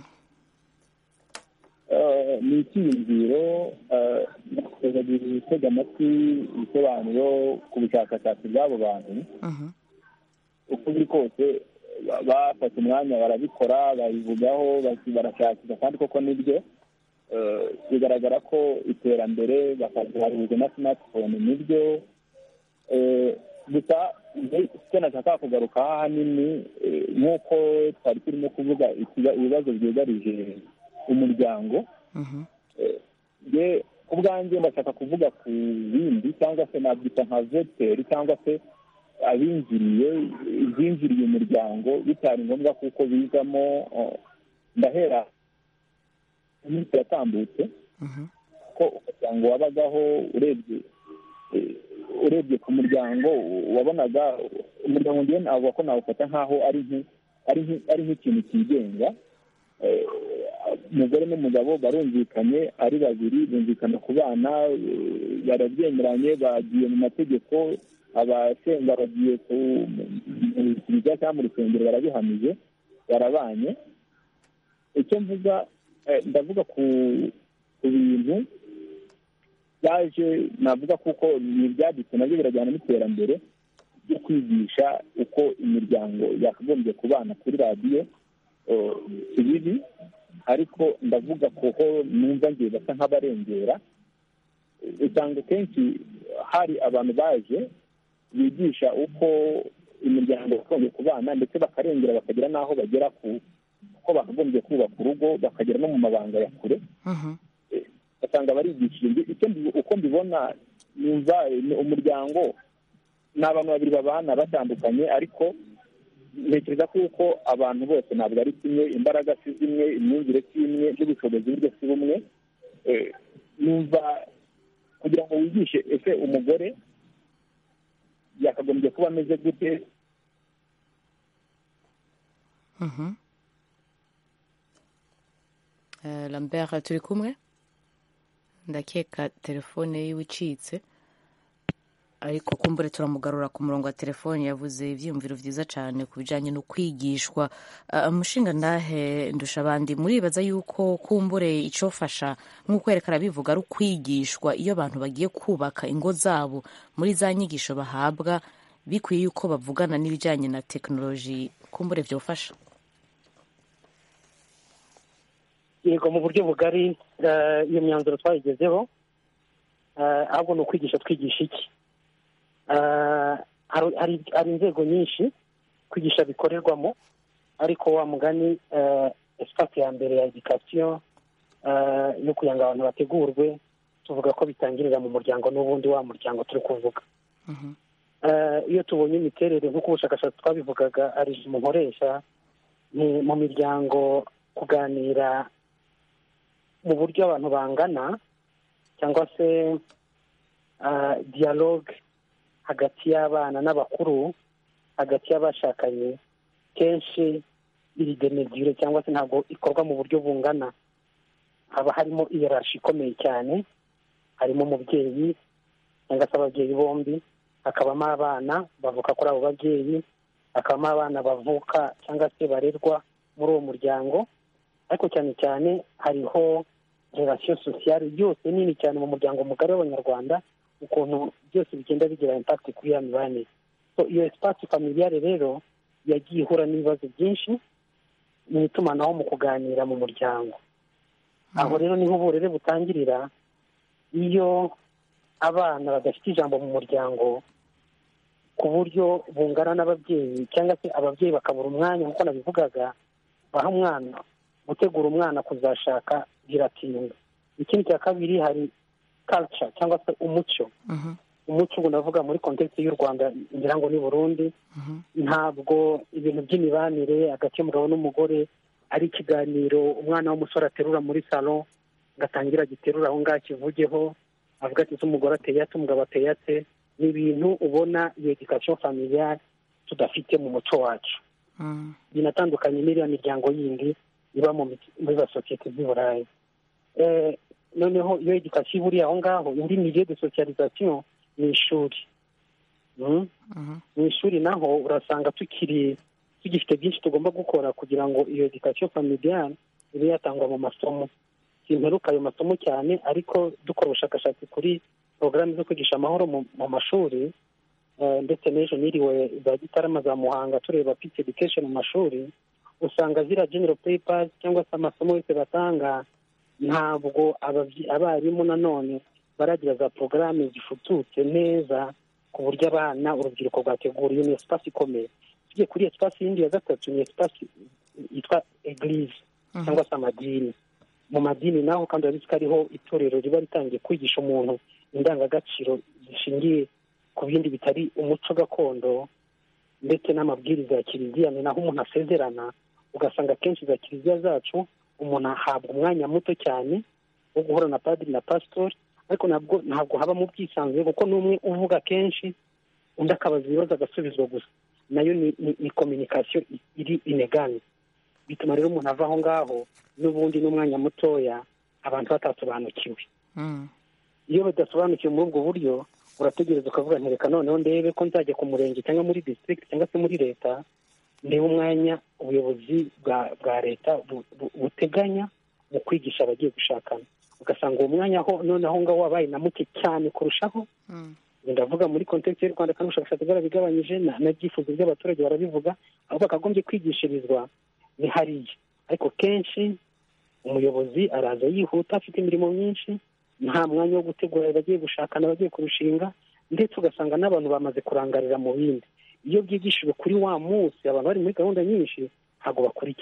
Ni icyiyumviro, tukagira gutega amatwi ibisobanuro ku bushakashatsi bw'abo bantu. Uko biri kose bafata umwanya barabikora, babivugaho, barashakira kandi koko nibyo. Bigaragara ko iterambere bakazihaririza na smartphone nibyo. Gusa icyo nashaka kugaruka ahanini nk'uko twari turimo kuvuga ibibazo byugarije umuryango. Ubwanjye ndashaka kuvuga ku bindi cyangwa se nabyita nka vecteri cyangwa se abinjiriye zinjiriye umuryango bitari ngombwa kuko bizamo. Ndahera iminsi yatambutse ko umuryango wabagaho, urebye urebye ku muryango wabonaga umuryango ngiye navuga ko nawufata nk'aho ari nk'ikintu cyigenga. Umugore n'umugabo barumvikanye ari babiri, bumvikana ku bana, barabyemeranye, bagiye mu mategeko, abasenga bagiye mu kiliziya cyangwa mu rusengero barabihamije, barabanye. Icyo mvuga ndavuga ku bintu byaje navuga kuko ni ibyaditse nabyo birajyana n'iterambere ryo kwigisha uko imiryango yakagombye kubana kuri radiyo. Ibibi ariko ndavuga kuko numva ngiye basa nk'abarengera. Usanga kenshi hari abantu baje bigisha uko imiryango yagombye kubana ndetse bakarengera bakagira n'aho bagera ku ko bakagombye kubaka urugo bakagera no mu mabanga ya kure ugasanga barigishije uko mbibona numva umuryango ni abantu babiri babana batandukanye ariko ntekereza ko abantu bose ntabwo ari kimwe, imbaraga si zimwe, imyumvire si imwe, n'ubushobozi buryo si bumwe. numva kugira ngo wigishe ese umugore yakagombye kuba ameze gute. Lambert turi kumwe, ndakeka telefone yiwe icitse ariko kumbure turamugarura ku murongo wa telefone. yavuze ibyiyumviro byiza cyane ku bijyanye no kwigishwa. umushinga ndahe ndusha abandi muribaza yuko kumbure icyofasha nk'uko yerekana bivuga ari ukwigishwa iyo abantu bagiye kubaka ingo zabo muri za nyigisho bahabwa, bikwiye yuko bavugana n'ibijyanye na tekinoloji, kumbure byofasha. yego mu buryo bugari iyo myanzuro twayigezeho, ahubwo ni ukwigisha twigisha iki. hari inzego nyinshi kwigisha bikorerwamo, ariko wa mugani esipati ya mbere ya edikasiyo yo kugira ngo abantu bategurwe, tuvuga ko bitangirira mu muryango n'ubundi wa muryango turi kuvuga. iyo tubonye imiterere nk'uko ubushakashatsi twabivugaga ari mu nkoresha, ni mu miryango kuganira mu buryo abantu bangana cyangwa se dialogue hagati y'abana n'abakuru, hagati y'abashakanye, kenshi iri demedure cyangwa se ntabwo ikorwa mu buryo bungana. haba harimo iyarashi ikomeye cyane, harimo umubyeyi cyangwa se ababyeyi bombi, hakabamo abana bavuka kuri abo babyeyi, hakabamo abana bavuka cyangwa se barerwa muri uwo muryango, ariko cyane cyane hariho relation sociale yose nini cyane mu muryango mugari w'abanyarwanda, ukuntu byose bigenda bigira impact kuri ya mibanire. So iyo espace familiale rero yagiye ihura n'ibibazo byinshi mu itumanaho mu kuganira mu muryango. aho rero niho uburere butangirira, iyo abana badafite ijambo mu muryango ku buryo bungana n'ababyeyi, cyangwa se ababyeyi bakabura umwanya nk'uko nabivugaga, baha umwana gutegura umwana kuzashaka biratinda. ikindi cya kabiri hari culture cyangwa se umuco. umuco ubu ndavuga muri context y'u Rwanda, ngira ngo ni Burundi. ntabwo ibintu by'imibanire hagati y'umugabo n'umugore ari ikiganiro umwana w'umusore aterura muri salon ngatangira agiterura aho ngaho kivugeho avuga ati umugore ateye ate, umugabo ateye ate. ni ibintu ubona iyo education familiale tudafite mu muco wacu. binatandukanye n'iriya miryango yindi iba muri za sosiyete z'i Burayi. noneho iyo education iburiye aho ngaho, indi milieu de socialisation ni ishuri. mu ishuri naho urasanga tukiri tugifite byinshi tugomba gukora kugira ngo iyo education familiale ibe yatangwa mu masomo. simperuka ayo masomo cyane, ariko dukora ubushakashatsi kuri porogaramu zo kwigisha amahoro mu mashuri, ndetse n'ejo niriwe za Gitarama za Muhanga tureba peace education mu mashuri, usanga zira general papers cyangwa se amasomo yose batanga, ntabwo abarimu nanone baragira za porogaramu zifututse neza ku buryo abana urubyiruko rwateguriye. ni espace ikomeye. tugiye kuri espace yindi ya gatatu, ni espace yitwa eglise cyangwa se amadini. mu madini naho kandi urabizi ko ariho itorero riba ritangiye kwigisha umuntu indangagaciro zishingiye ku bindi bitari umuco gakondo ndetse n'amabwiriza ya kiliziya. ni naho umuntu asezerana, ugasanga kenshi za kiliziya zacu umuntu ahabwa umwanya muto cyane wo guhura na padiri na pasitori, ariko nabwo ntabwo haba mu bwisanzure, kuko n'umwe uvuga kenshi undi akabaza ibibazo agasubizwa gusa. nayo ni, ni, ni communication iri inegane. bituma rero umuntu ava aho ngaho n'ubundi n'umwanya mutoya abantu batasobanukiwe. iyo badasobanukiwe muri ubwo buryo, urategereza ukavuga ntereka noneho ndebe ko nzajya ku murenge cyangwa muri district cyangwa se muri leta, ndebe umwanya ubuyobozi bwa bwa leta buteganya mu kwigisha abagiye gushakana. ugasanga uwo mwanya ho noneho ngaho wabaye na muke cyane kurushaho. ndavuga muri context y'u Rwanda kandi ubushakashatsi bwarabigabanyije, na byifuzo by'abaturage barabivuga, aho bakagombye kwigishirizwa ni hariya. ariko kenshi umuyobozi araza yihuta, afite imirimo myinshi, nta mwanya wo gutegura abagiye gushakana, abagiye kurushinga, ndetse ugasanga n'abantu bamaze kurangarira mu bindi. iyo byigishijwe kuri wa munsi abantu bari muri gahunda nyinshi, ntabwo bakurikira.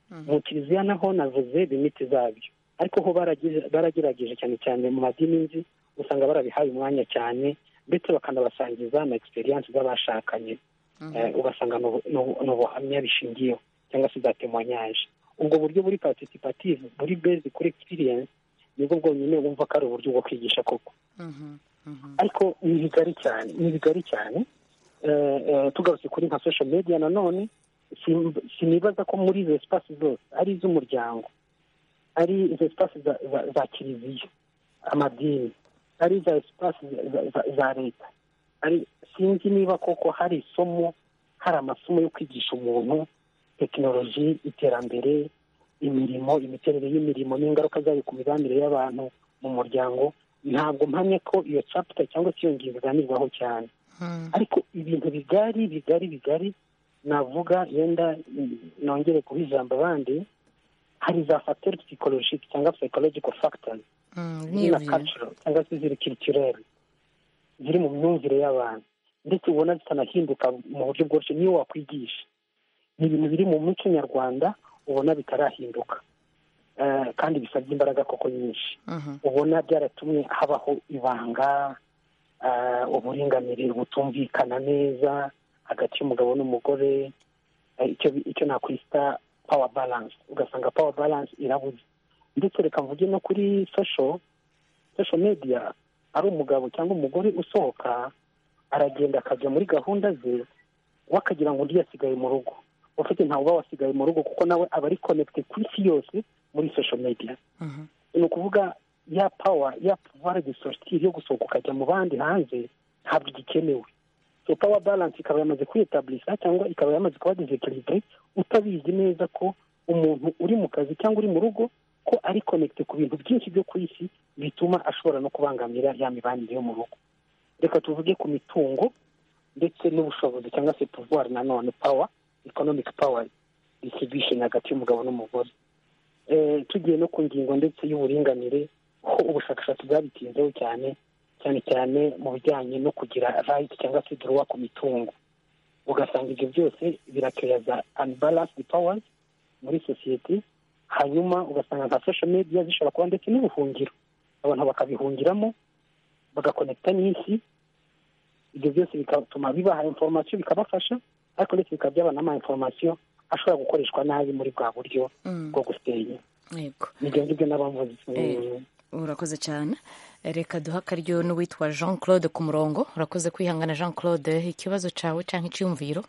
mu kiliziya naho navuze limiti zabyo, ariko ho baragerageje cyane cyane mu madini nzi usanga barabihaye umwanya cyane, ndetse bakanabasangiza na experience z'abashakanye. Ugasanga ni ubuhamya bishingiyeho cyangwa se za témoignage. Ubwo buryo buri participative buri base kuri experience nibwo bwonyine wumva ko ari uburyo bwo kwigisha koko. Ariko ni bigari cyane ni bigari cyane tugarutse kuri nka social media nanone sinibaza ko muri izo espace zose ari iz'umuryango, ari izo espace za kiliziya, amadini, ari za espace za leta, ari sinzi niba koko hari isomo hari amasomo yo kwigisha umuntu tekinoloji, iterambere, imirimo, imiterere y'imirimo n'ingaruka zayo ku mibanire y'abantu mu muryango. Ntabwo mpamye ko iyo chapter cyangwa se iyo ngingo iganirwaho cyane, ariko ibintu bigari bigari bigari navuga yenda nongere kuba ijambo abandi, hari za facteurs psychologiques cyangwa psychological factors na cultural cyangwa se ziri culturel ziri mu myumvire y'abantu, ndetse ubona zitanahinduka mu buryo bworoshye niyo wakwigisha. Ni ibintu biri mu muco nyarwanda ubona bitarahinduka kandi bisabye imbaraga koko nyinshi. Ubona byaratumye habaho ibanga, uburinganire butumvikana neza hagati y'umugabo n'umugore, icyo nakwita power balance. Ugasanga power balance irabuze. Ndetse reka mvuge no kuri social social media, ari umugabo cyangwa umugore usohoka aragenda akajya muri gahunda ze, wakagira ngo undi yasigaye mu rugo. Ufite ntawe uba wasigaye mu rugo kuko nawe aba ari connected ku isi yose muri social media. Ni ukuvuga ya power ya pouvoir de sortir yo gusohoka ukajya mu bandi hanze ntabwo igikenewe. So power balance ikaba yamaze kwietablisa cyangwa ikaba yamaze kuba desequilibre, utabizi neza ko umuntu uri mu kazi cyangwa uri mu rugo ko ari connected ku bintu byinshi byo ku isi bituma ashobora no kubangamira ya mibanire yo mu rugo. Reka tuvuge ku mitungo ndetse n'ubushobozi cyangwa se pouvoir nanone power, economic power distribution hagati y'umugabo n'umugore. Eh, tugiye no ku ngingo ndetse y'uburinganire, ho ubushakashatsi bwabitinzeho cyane cyane cyane mu bijyanye no kugira right cyangwa se droit ku mitungo. Ugasanga ibyo byose birakeza unbalanced powers muri society, hanyuma ugasanga nka social media zishobora kuba ndetse n'ubuhungiro, abantu bakabihungiramo bagakonekta n'isi. Ibyo byose bigatuma bibaha information bikabafasha, ariko ndetse bikabyaba n'ama information ashobora gukoreshwa nabi muri bwa buryo bwo gusenya. Yego, nibyo ngibyo n'abamvuze. Urakoze cyane. Reka duha akaryo n'uwitwa Jean Claude ku murongo. Urakoze kwihangana Jean Claude, ikibazo cyawe cyangwa icyumviro?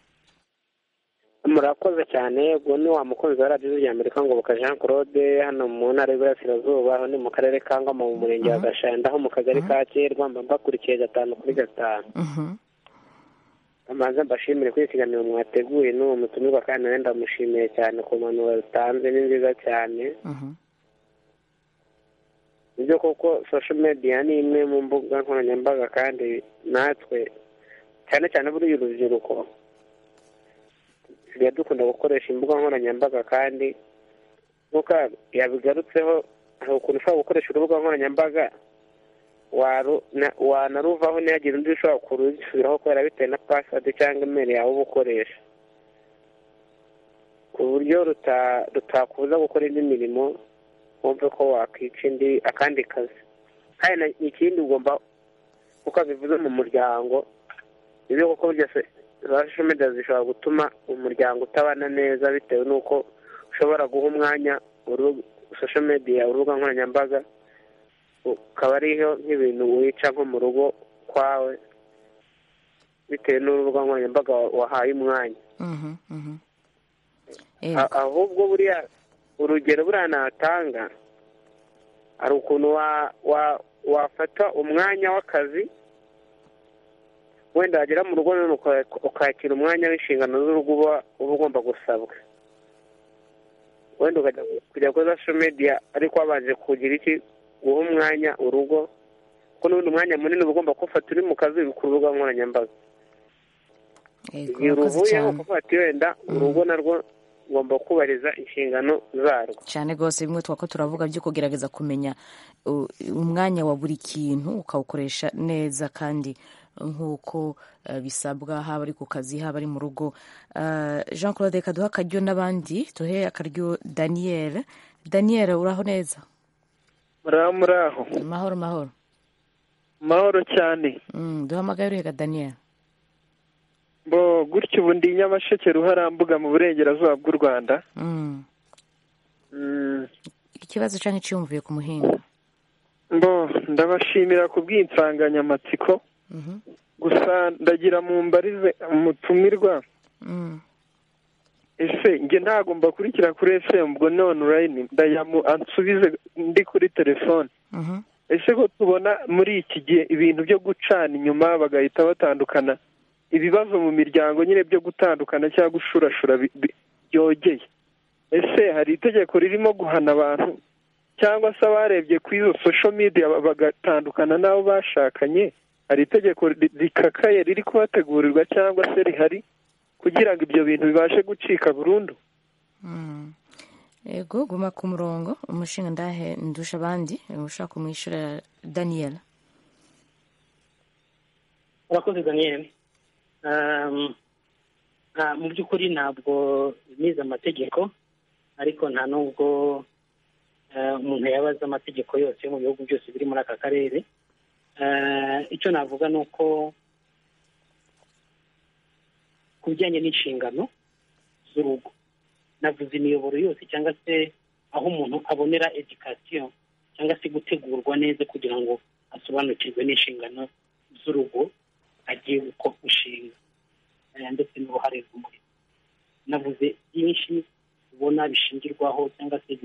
Murakoze cyane. Ubwo ni wa mukunzi wa radiyo y'Amerika ngo buka Jean Claude hano mu ntara y'Iburasirazuba, aho ni mu karere ka Ngoma mu murenge wa Gashanda, aho mu kagari ka Kirwa, mbakurikiye gatanu kuri gatanu. Amaze mbashimire kuri ikiganiro mwateguye n'uwo mutumirwa, kandi nenda mushimiye cyane ku muntu watanze, ni nziza cyane. Ibyo koko social media ni imwe mu mbuga nkoranyambaga, kandi natwe cyane cyane buri urubyiruko tugiye dukunda gukoresha imbuga nkoranyambaga, kandi nk'uko yabigarutseho hari ukuntu ushobora gukoresha urubuga nkoranyambaga wanaruvaho ntihagire undi ushobora kurusubiraho kubera bitewe na password cyangwa email yawe uba ukoresha, ku buryo rutakubuza gukora indi mirimo wumve ko wakwica indi akandi kazi. Kandi ikindi ugomba, uko bivuze mu muryango, ibyo koko byose social media zishobora gutuma umuryango utabana neza, bitewe n'uko ushobora guha umwanya social media, urubuga nkoranyambaga, ukaba ariho nk'ibintu wica nko mu rugo kwawe bitewe n'urubuga nkoranyambaga wahaye umwanya. Ahubwo buriya urugero buriya natanga, hari ukuntu wafata umwanya w'akazi, wenda wagera mu rugo none ukakira umwanya w'inshingano z'urugo uba ugomba gusabwa, wenda ukajya kujya kuri social media, ariko wabanje kugira iki, guha umwanya urugo, kuko n'ubundi umwanya munini uba ugomba kufata uri mu kazi ku rubuga nkoranyambaga. Igihe uruvuyeho kuvuga ati wenda urugo narwo ugomba kubariza inshingano zarwo cyane rwose. Bimwe twako turavuga byo kugerageza kumenya umwanya wa buri kintu ukawukoresha neza kandi nk'uko uh, bisabwa haba ari ku kazi haba ari mu rugo. uh, Jean Claude kaduha akaryo n'abandi tuhe akaryo Daniel. Daniel uraho neza? muraho muraho mahoro mahoro mahoro cyane. mm, duhamagaye urega Daniel. bo gutyo ubu ndi Nyamasheke Ruharambuga mu burengerazuba bw'u Rwanda. mm. mm. Ikibazo cyane cyumvuye ku muhinga. bo ndabashimira ku bw'insanganyamatsiko. mm-hmm. gusa ndagira mu mbarize umutumirwa. mm. ese nge ntago mbakurikira kuri F M ubwo none online ndayamu ansubize ndi kuri telefone. mm-hmm. ese ko tubona muri iki gihe ibintu byo gucana inyuma bagahita batandukana, ibibazo mu miryango nyine byo gutandukana cyangwa gushurashura byogeye, ese hari itegeko ririmo guhana abantu cyangwa se abarebye kuri izo social media bagatandukana n'abo bashakanye, hari itegeko rikakaye riri kubategurirwa cyangwa se rihari kugira ngo ibyo bintu bibashe gucika burundu? mm. Ego guma ku murongo umushinga ndahe ndusha abandi ushaka kumwishyura Daniel. urakoze Daniel. um, uh, mu by'ukuri ntabwo nize amategeko, ariko nta nubwo uh, umuntu yabaza amategeko yose yo mu bihugu byose biri muri aka karere. uh, icyo navuga ni uko ku bijyanye n'inshingano z'urugo, navuze imiyoboro yose cyangwa se aho umuntu abonera education cyangwa se gutegurwa neza kugira ngo asobanukirwe n'inshingano z'urugo agiye gushinga ndetse n'uruhare rw'umurimo. navuze byinshi ubona bishingirwaho cyangwa se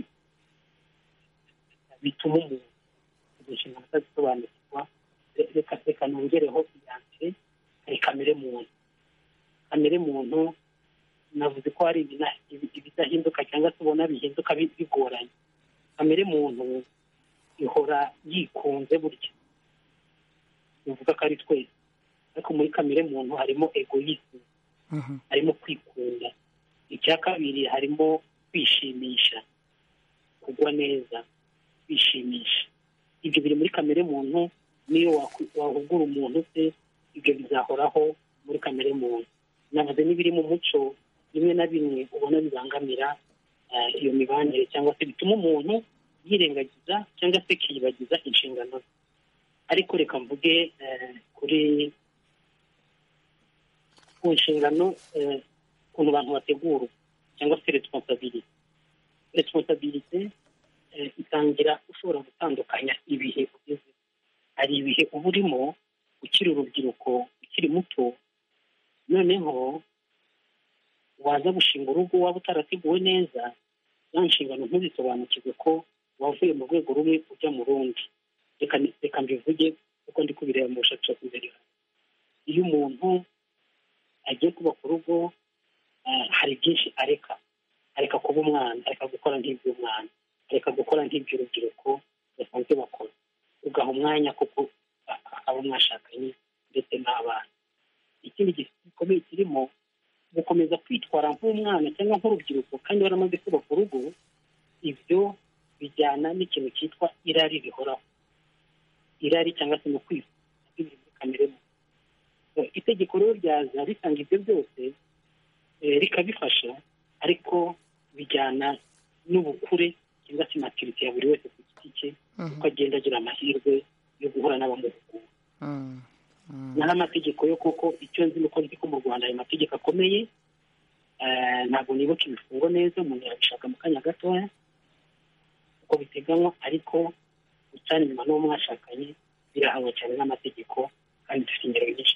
bituma umuntu izo nshingano atazisobanukirwa. reka reka nongereho iya mbere, hari kamere muntu. kamere muntu navuze ko hari ibidahinduka cyangwa se ubona bihinduka bigoranye. kamere muntu ihora yikunze burya, bivuga ko ari twese, ariko muri kamere muntu harimo egoisme, harimo kwikunda. icya kabiri harimo kwishimisha, kugwa neza, kwishimisha. ibyo biri muri kamere muntu, niyo wahugura umuntu se ibyo bizahoraho muri kamere muntu. navuze n'ibiri mu muco bimwe na bimwe ubona bibangamira iyo mibanire cyangwa se bituma umuntu yirengagiza cyangwa se kiyibagiza inshingano ze. ariko reka mvuge kuri ku nshingano ukuntu abantu bategura cyangwa se responsabilité. responsabilité itangira ushobora gutandukanya ibihe ugeze. hari ibihe uba urimo ukiri urubyiruko, ukiri muto, noneho waza gushinga urugo waba utarateguwe neza, ya nshingano ntuzisobanukirwe ko wavuye mu rwego rumwe ujya mu rundi. reka reka mbivuge kuko ndi kubireba mu bushakashatsi imbere. iyo umuntu agiye kubaka urugo, hari byinshi areka areka kuba umwana, areka gukora nk'iby'umwana, areka gukora nk'iby'urubyiruko basanzwe bakora, ugaha umwanya kuko abo mwashakanye ndetse n'abana. ikindi gikomeye kirimo gukomeza kwitwara nk'umwana cyangwa nk'urubyiruko kandi waramaze kubaka urugo. ibyo bijyana n'ikintu cyitwa irari rihoraho, irari cyangwa se no kwifuza kamere. itegeko rero ryaza risanga ibyo byose rikabifasha, ariko bijyana n'ubukure cyangwa se maturity ya buri wese ku giti cye, uko agenda agira amahirwe yo guhura n'abamuhugura. naho amategeko yo koko icyo nzi nuko nzi ko mu Rwanda ayo mategeko akomeye. ntabwo nibuka ibifungo neza, umuntu yabishaka mu kanya gatoya uko biteganywa, ariko gucana inyuma n'uwo mwashakanye birahanwa cyane n'amategeko kandi dufite ingero nyinshi.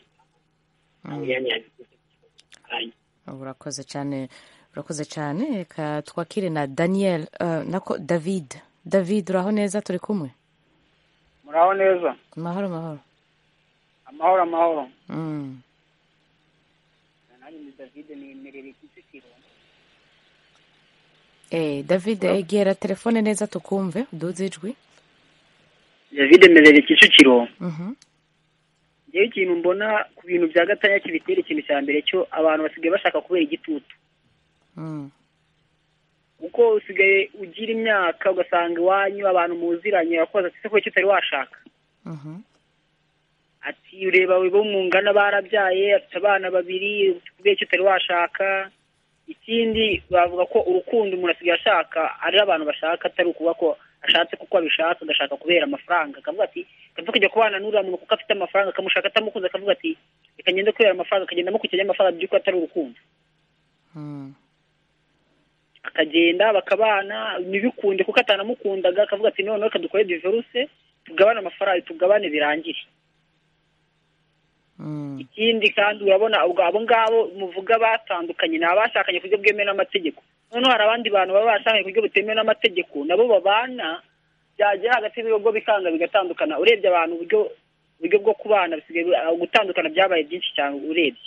urakoze cyane urakoze cyane. reka twakire na Daniel uh, nako David. David uraho neza? turi kumwe? muraho neza? mahoro mahoro amahoro amahoro. mm. nanjye ni David, ni Merere Kicukiro. eh David egera telefone neza tukumve, uduze ijwi. David Merere Kicukiro. mhm Yewe ikintu mbona ku bintu bya gatanya kibitera ikintu cya mbere cyo abantu basigaye bashaka kubera igitutu. mm. uko usigaye ugira imyaka ugasanga iwanyu abantu muziranye wakoze ese ko kitari washaka. mhm ati ureba we bo mungana barabyaye afite abana babiri kubera icyo utari washaka. Ikindi bavuga ko urukundo umuntu asigaye ashaka ari abantu bashaka atari ukuba ko ashatse kuko abishaka agashaka kubera amafaranga, akavuga ati kavuga kujya kubana n'uriya muntu kuko afite amafaranga, akamushaka atamukunze akavuga ati reka ngende kubera amafaranga, akagenda amukurikiranya amafaranga by'uko atari urukundo. Akagenda bakabana ntibikunde kuko atanamukundaga, akavuga ati noneho reka dukore divorce tugabane amafaranga tugabane birangire. Ikindi kandi urabona abo ngabo muvuga batandukanye ni abashakanye ku buryo bwemewe n'amategeko. Noneho hari abandi bantu baba bashakanye ku buryo butemewe n'amategeko, nabo babana byagera hagati y'ibigo bikanga bigatandukana. Urebye abantu uburyo uburyo bwo kubana bisigaye gutandukana byabaye byinshi cyane urebye.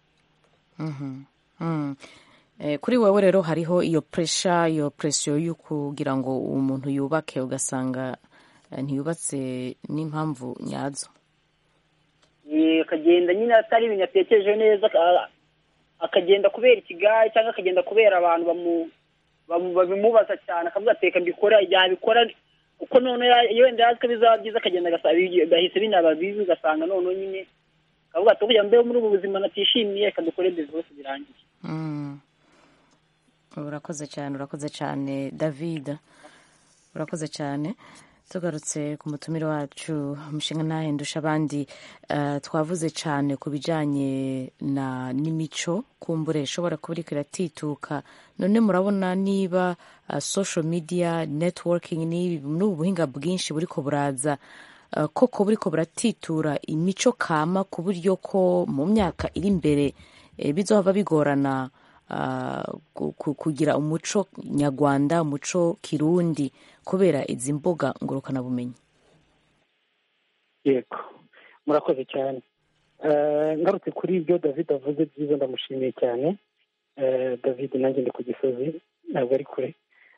Kuri wowe rero hariho iyo pressure iyo pressure yo kugira ngo umuntu yubake ugasanga ntiyubatse n'impamvu nyazo. Akagenda nyine atari ibintu yatekereje neza, akagenda kubera ikigaye cyangwa akagenda kubera abantu babimubaza cyane, akavuga ateka mbikora yabikora uko none yenda yazwe bizaba byiza, akagenda gahise binaba bibi ugasanga none nyine akavuga ati kugira mbe muri ubu buzima natishimiye akadukore divorce birangiye. Urakoze cyane urakoze cyane David, urakoze cyane. Tugarutse ku mutumire wacu umushinga nahe ndusha abandi, uh, twavuze cyane ku bijyanye na n'imico kumbure ishobora kuba iriko iratituka. None murabona niba uh, social media networking n'ubu buhinga bwinshi buriko buraza uh, koko buriko buratitura imico kama ku buryo ko mu myaka iri imbere eh, bizohava bigorana uh, kugira umuco nyarwanda umuco kirundi kubera izi mbuga ngurukana bumenyi? Yego, murakoze cyane. Ngarutse kuri ibyo David avuze byiza, ndamushimiye cyane. David nanjye ndi ku Gisozi ntabwo ari kure.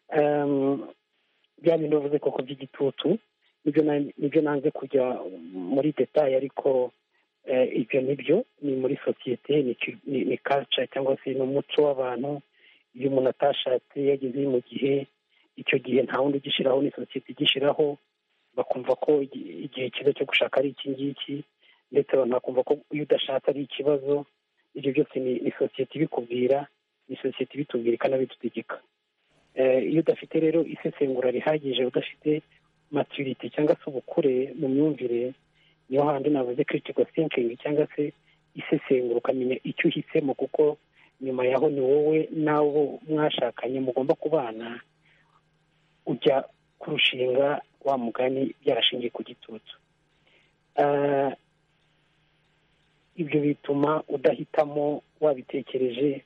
Bya bintu bavuze koko by'igitutu nibyo nanze kujya muri detail, ariko ibyo nibyo ni muri sosiyete, ni culture cyangwa se n'umuco w'abantu. Iyo umuntu atashatse yageze mu gihe icyo gihe nta wundi ugishyiraho, ni sosiyete igishyiraho, bakumva ko igihe cyiza cyo gushaka ari iki ngiki, ndetse abantu bakumva ko iyo udashatse ari ikibazo. Ibyo byose ni sosiyete ibikubwira, ni sosiyete ibitubwira ikanabidutegeka. Iyo udafite rero isesengura rihagije, udafite maturity cyangwa se ubukure mu myumvire, niyo handi navuze critical thinking cyangwa se isesengura, ukamenya icyo uhisemo, kuko nyuma yaho ni wowe n'abo mwashakanye mugomba kubana ujya kurushinga wa mugani byarashingiye ku gitutu. Ibyo bituma udahitamo wabitekereje,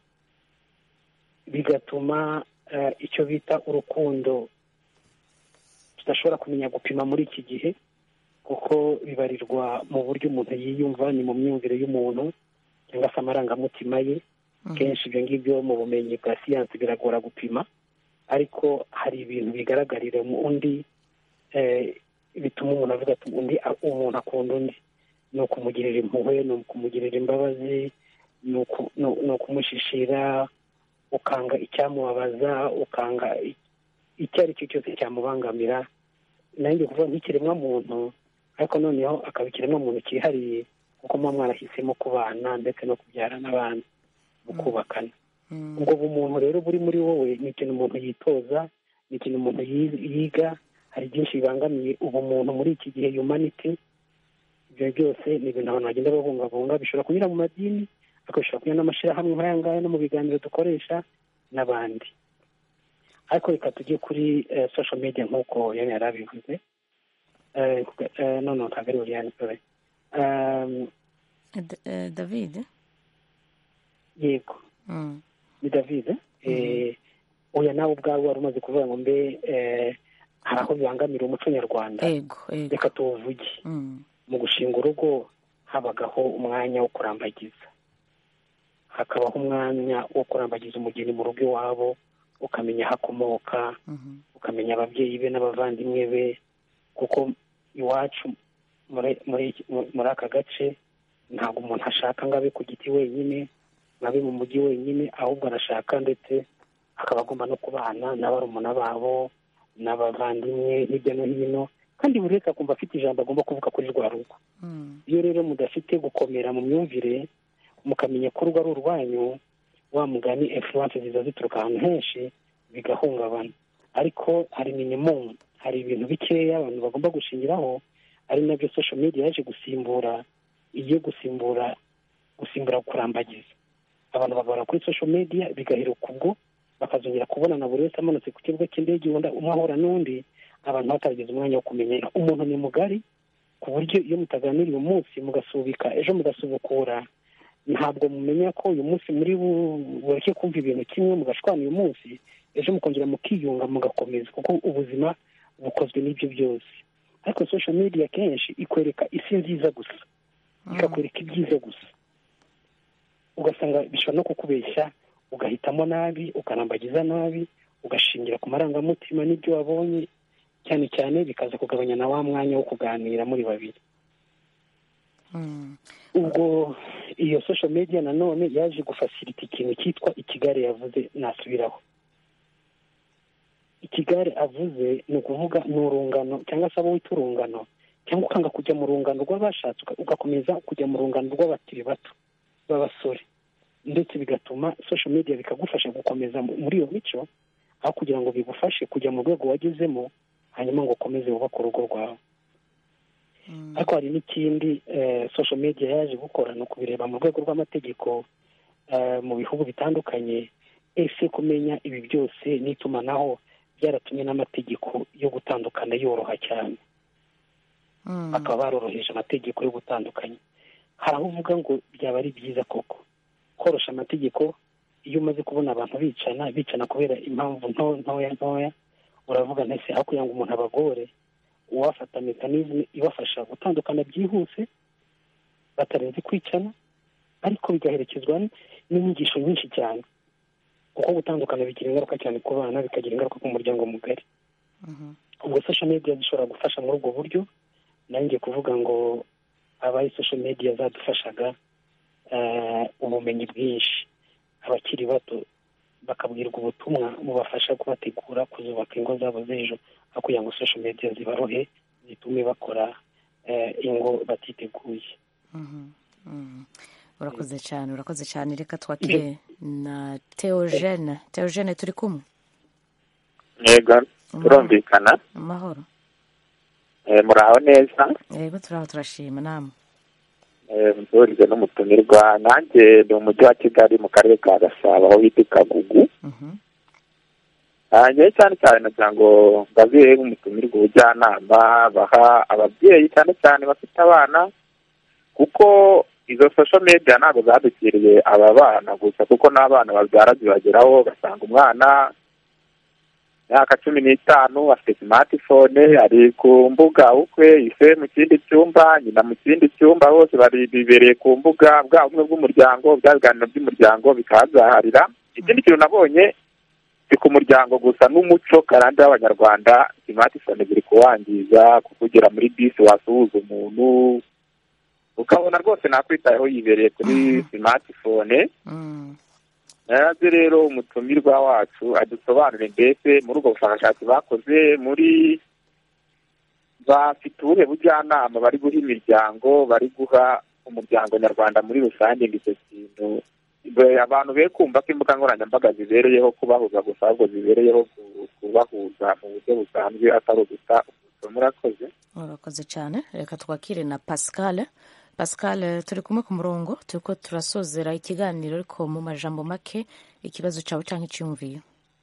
bigatuma icyo bita urukundo tudashobora kumenya gupima muri iki gihe, kuko bibarirwa mu buryo umuntu yiyumva, ni mu myumvire y'umuntu cyangwa se amarangamutima ye. Kenshi ibyo ngibyo mu bumenyi bwa siyansi biragora gupima, ariko hari ibintu bigaragarira mu undi bituma umuntu avuga ati undi umuntu akunda undi. Ni ukumugirira impuhwe, ni ukumugirira imbabazi, ni ukumushishira, ukanga icyamubabaza, ukanga icyo ari cyo cyose cyamubangamira. Nanjye kuvuga nk'ikiremwa muntu, ariko noneho akaba ikiremwa muntu cyihariye, kuko muba mwarahisemo kubana ndetse no kubyara n'abandi mu kubakana. Ubwo bumuntu rero buri muri wowe ni ikintu umuntu yitoza, ni ikintu umuntu yiga. Hari byinshi bibangamiye ubumuntu muri iki gihe, humanity. Ibyo byose ni ibintu abantu bagenda babungabunga, bishobora kunyura mu madini, ariko bishobora kunyura n'amashyirahamwe nk'aya ngaya no mu biganiro dukoresha n'abandi. Ariko reka tujye kuri social media nk'uko yani yari abivuze. None ntabwo ari Oriane, sorry. David? Yego. Ni David. Oya nawe ubwawe wari umaze kuvuga ngo mbe hari aho bibangamira umuco nyarwanda. Reka tuwuvuge. Mu gushinga urugo habagaho umwanya wo kurambagiza, hakabaho umwanya wo kurambagiza umugeni mu rugo iwabo, ukamenya aho akomoka, ukamenya ababyeyi be n'abavandimwe be, kuko iwacu muri aka gace ntabwo umuntu ashaka ngo abe ku giti wenyine, ngo abe mu mujyi wenyine, ahubwo arashaka ndetse akaba agomba no kubana n'abarumuna babo n'abavandimwe hirya no hino, kandi buri wese akumva afite ijambo agomba kuvuga kuri rwa rugo. Iyo rero mudafite gukomera mu myumvire mukamenya ko urugo ari urwanyu, wa mugani influence ziza zituruka ahantu henshi bigahungabana. Ariko hari minimum, hari ibintu bikeya abantu bagomba gushingiraho, ari nabyo social media yaje gusimbura, iyo gusimbura gusimbura kurambagiza. Abantu bagahora kuri social media bigaheruka ubwo bakazongera kubonana buri wese amanutse ku kibuga cy'indege umwe ahora n'undi, abantu batageze umwanya wo kumenyera. Umuntu ni mugari ku buryo iyo mutaganiriye umunsi mugasubika ejo mugasubukura, ntabwo mumenya ko uyu munsi muri bureke kumva ibintu kimwe mugashwana uyu munsi, ejo mukongera mukiyunga mugakomeza, kuko ubuzima bukozwe n'ibyo byose. Ariko social media kenshi ikwereka isi nziza gusa, ikakwereka ibyiza gusa, ugasanga bishobora no kukubeshya, ugahitamo nabi, ukarambagiza nabi, ugashingira ku marangamutima n'ibyo wabonye, cyane cyane bikaza kugabanya na wa mwanya wo kuganira muri babiri. Ubwo iyo social media nanone yaje gufasirita ikintu cyitwa ikigare yavuze nasubiraho. Ikigare avuze ni ukuvuga ni urungano cyangwa se abo wita urungano, cyangwa ukanga kujya mu rungano rw'abashatse ugakomeza kujya mu rungano rw'abakiri bato b'abasore, ndetse bigatuma social media bikagufasha gukomeza muri iyo mico, aho kugira ngo bigufashe kujya mu rwego wagezemo hanyuma ngo ukomeze wubake urugo rwawe. Ariko hari n'ikindi social media yaje gukora, ni ukubireba mu rwego rw'amategeko mu bihugu bitandukanye. Ese kumenya ibi byose n'itumanaho byaratumye n'amategeko yo gutandukana yoroha cyane, bakaba baroroheje amategeko yo gutandukanya. Hari aho uvuga ngo byaba ari byiza koko korosha amategeko iyo umaze kubona abantu bicana bicana kubera impamvu nto ntoya ntoya, uravuga ntese aho kugira ngo umuntu abagore, uwafata mekanizme ibafasha gutandukana byihuse batarenze kwicana, ariko bigaherekezwa n'inyigisho nyinshi cyane, kuko gutandukana bigira ingaruka cyane ku bana, bikagira ingaruka ku muryango mugari. Ubwo social media zishobora gufasha muri ubwo buryo. Nanjye kuvuga ngo abaye social media zadufashaga ubumenyi bwinshi, abakiri bato bakabwirwa ubutumwa bubafasha kubategura kuzubaka ingo zabo z'ejo, aho kugira ngo social media zibarohe zitume bakora ingo batiteguye. Urakoze cyane, urakoze cyane. Reka twakire na Theogene. Theogene, turi kumwe? Yego, turumvikana. Amahoro. Eh, muraho neza? Yego, turaho turashima. Namwe? Eh, mzurize n'umutumirwa. Nanjye ndi umujyi wa Kigali mu karere ka Gasabo aho bita Kagugu. Mhm. Anje cyane cyane nagira ngo ngabiye umutumirwa ubujyanama baha ababyeyi cyane cyane bafite abana, kuko izo social media ntabwo zadukiriye aba bana gusa, kuko n'abana babyara zibageraho ugasanga umwana myaka cumi n'itanu afite smartphone, ari ku mbuga ukwe ise mu kindi cyumba, nyina mu kindi cyumba, bose bari bibereye ku mbuga, bwa bumwe bw'umuryango, bya biganiro by'umuryango bikazaharira. Ikindi kintu nabonye si ku muryango gusa, n'umuco karande w'Abanyarwanda smartphone ziri kuwangiza, kuvugira muri bisi wasuhuza umuntu ukabona rwose nakwitayeho yibereye kuri smartphone. Naze rero umutumirwa wacu adusobanurire mbese muri ubwo bushakashatsi bakoze muri bafite ubuhe bujyanama bari guha imiryango, bari guha umuryango nyarwanda muri rusange, ngo icyo kintu abantu be kumva ko imbuga nkoranyambaga zibereyeho kubahuza gusa, ahubwo zibereyeho kubahuza mu buryo busanzwe atari uguta umuco. Murakoze. Murakoze cyane. Reka twakire na Pascal. Pascal, turi kumwe ku murongo, turiko turasozera ikiganiro, ariko mu majambo make ikibazo cyawe cyangwa icyumviyo.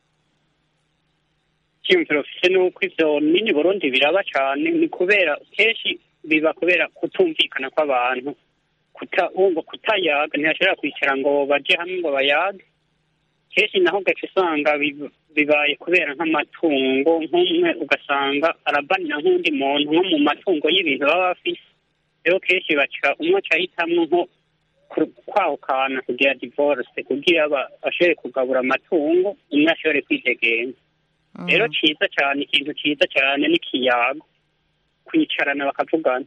Icyumviro mfite ni uko ivyo nini Burundi biraba cyane, ni kubera kenshi biba kubera kutumvikana kw'abantu, ngo kutayaga, ntihashobora kwicara ngo baje hamwe ngo bayage. Kenshi naho gace usanga bibaye kubera nk'amatungo, nk'umwe ugasanga arabanira nk'undi muntu nko mu matungo y'ibintu baba bafise. Rero kenshi baca umwe acahitamwo nko kwahukana kugira divorce, kugira ashobore kugabura amatungo, umwe ashobore kwidegenza. Rero ciza cyane, ikintu ciza cyane n'ikiyago, kwicarana bakavugana.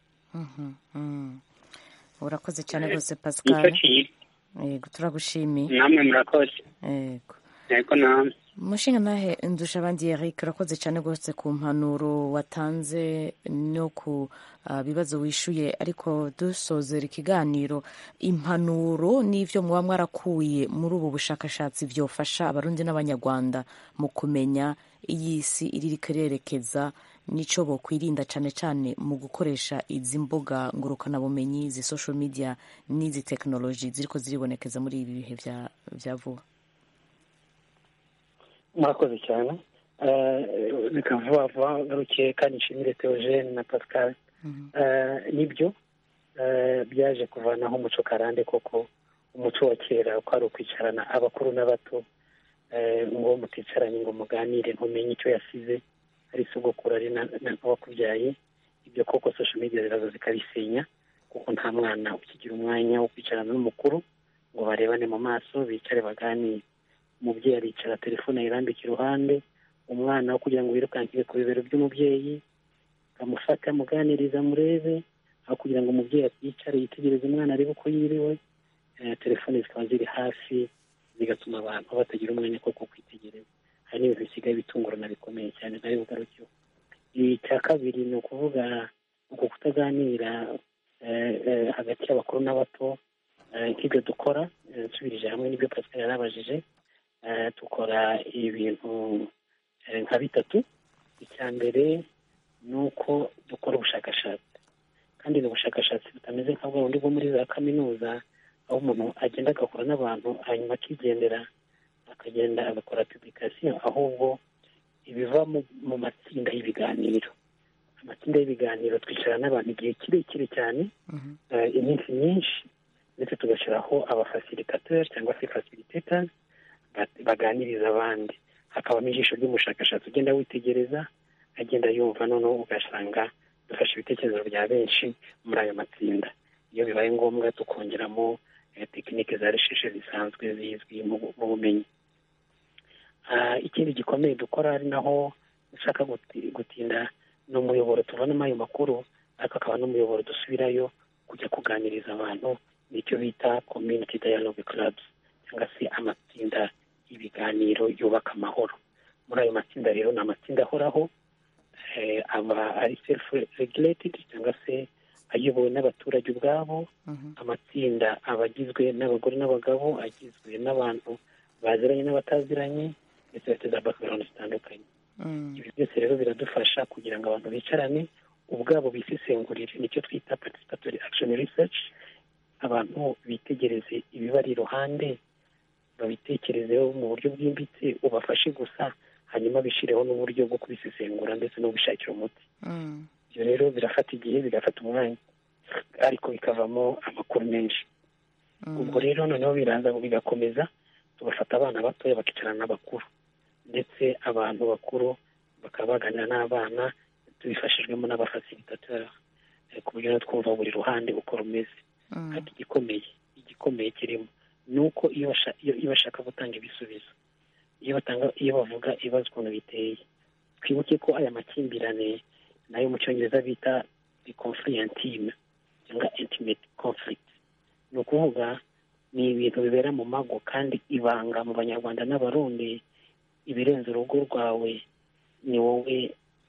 Urakoze cyane rwose Pascal. Yego, turagushimiye. Namwe murakoze. Yego. Yego namwe. umushinga nahe ndusha abandi Eric urakoze cyane rwose ku mpanuro watanze no ku uh, bibazo wishuye, ariko dusozera ikiganiro, impanuro n'ivyo muba mwarakuye muri ubu bushakashatsi vyofasha abarundi n'abanyarwanda mu kumenya iyi si iririko irerekeza nico bokwirinda cane cane mu gukoresha izi mbuga ngurukana bumenyi, izi social media n'izi technology ziriko ziribonekeza muri ibi bihe vya vya vuba. murakoze cyane reka vuba vuba ngarukiye kandi nshimire Theogene na Pascal. Nibyo byaje kuvanaho umuco karande, koko umuco wa kera ko ari ukwicarana abakuru n'abato ngo muticaranye ngo muganire ntumenye icyo yasize ari sogokuru ari n'abakubyaye. Ibyo koko social media ziraza zikabisenya, kuko nta mwana ukigira umwanya wo kwicarana n'umukuru ngo barebane mu maso bicare baganire. Umubyeyi aricara, telefone ayirambika iruhande, umwana wo kugira ngo wirukankire ku bibero by'umubyeyi amufate amuganiriza murebe, aho kugira ngo umubyeyi yicare yitegereze umwana arebe uko yiriwe, telefone zikaba ziri hafi zigatuma abantu batagira umwanya koko kwitegereza. Hari n'ibintu bisigaye bitungurana bikomeye cyane ntari bugarukeho. Icya kabiri ni ukuvuga uko kutaganira hagati y'abakuru n'abato, nk'ibyo dukora nsubirije hamwe n'ibyo Pascal yarabajije. Tukora ibintu nka bitatu. Icya mbere ni uko dukora ubushakashatsi, kandi ni ubushakashatsi butameze nka bwa bundi bwo muri za kaminuza, aho umuntu agenda agakora n'abantu hanyuma akigendera akagenda agakora publication, ahubwo ibiva mu matsinda y'ibiganiro. Amatsinda y'ibiganiro twicara n'abantu igihe kirekire cyane, iminsi myinshi, ndetse tugashyiraho abafacilitateurs cyangwa se facilitators baganiriza abandi. Hakabamo ijisho ry'umushakashatsi ugenda witegereza, agenda yumva, noneho ugasanga dufashe ibitekerezo bya benshi muri ayo matsinda. Iyo bibaye ngombwa tukongeramo tekinike za recherche zisanzwe zizwi mu bumenyi. Ikindi gikomeye dukora ari naho ushaka gutinda ni umuyoboro tuvanamo ayo makuru, ariko akaba n'umuyoboro dusubirayo kujya kuganiriza abantu, nicyo bita community dialogue clubs cyangwa se amatsinda ibiganiro yubaka amahoro. Muri ayo matsinda rero ni amatsinda ahoraho, aba ari self regulated cyangwa se ayobowe n'abaturage ubwabo. Amatsinda aba agizwe n'abagore n'abagabo, agizwe n'abantu baziranye n'abataziranye, ndetse bafite za background zitandukanye. Ibi byose rero biradufasha kugira ngo abantu bicarane ubwabo bisesengurire, nicyo twita participatory action research. Abantu bitegereze ibibari iruhande, babitekerezeho mu buryo bwimbitse, ubafashe gusa, hanyuma bishireho n'uburyo bwo kubisesengura ndetse no gushakira umuti. Ibyo rero birafata igihe, bigafata umwanya, ariko bikavamo amakuru menshi. Ubwo rero noneho biraza bigakomeza, tugafata abana batoya bakicarana n'abakuru, ndetse abantu bakuru bakaba baganira n'abana tubifashijwemo n'abafacilitateurs, ku buryo twumva buri ruhande uko rumeze. Ati igikomeye igikomeye kirimo ni uko iyo bashaka gutanga ibisubizo, iyo batanga iyo bavuga ibibazo ukuntu biteye, twibuke ko aya makimbirane nayo mu cyongereza bita the conflict intime cyangwa intimate conflict. Ni ukuvuga ni ibintu bibera mu mago, kandi ibanga mu Banyarwanda n'Abarundi, ibirenze urugo rwawe ni wowe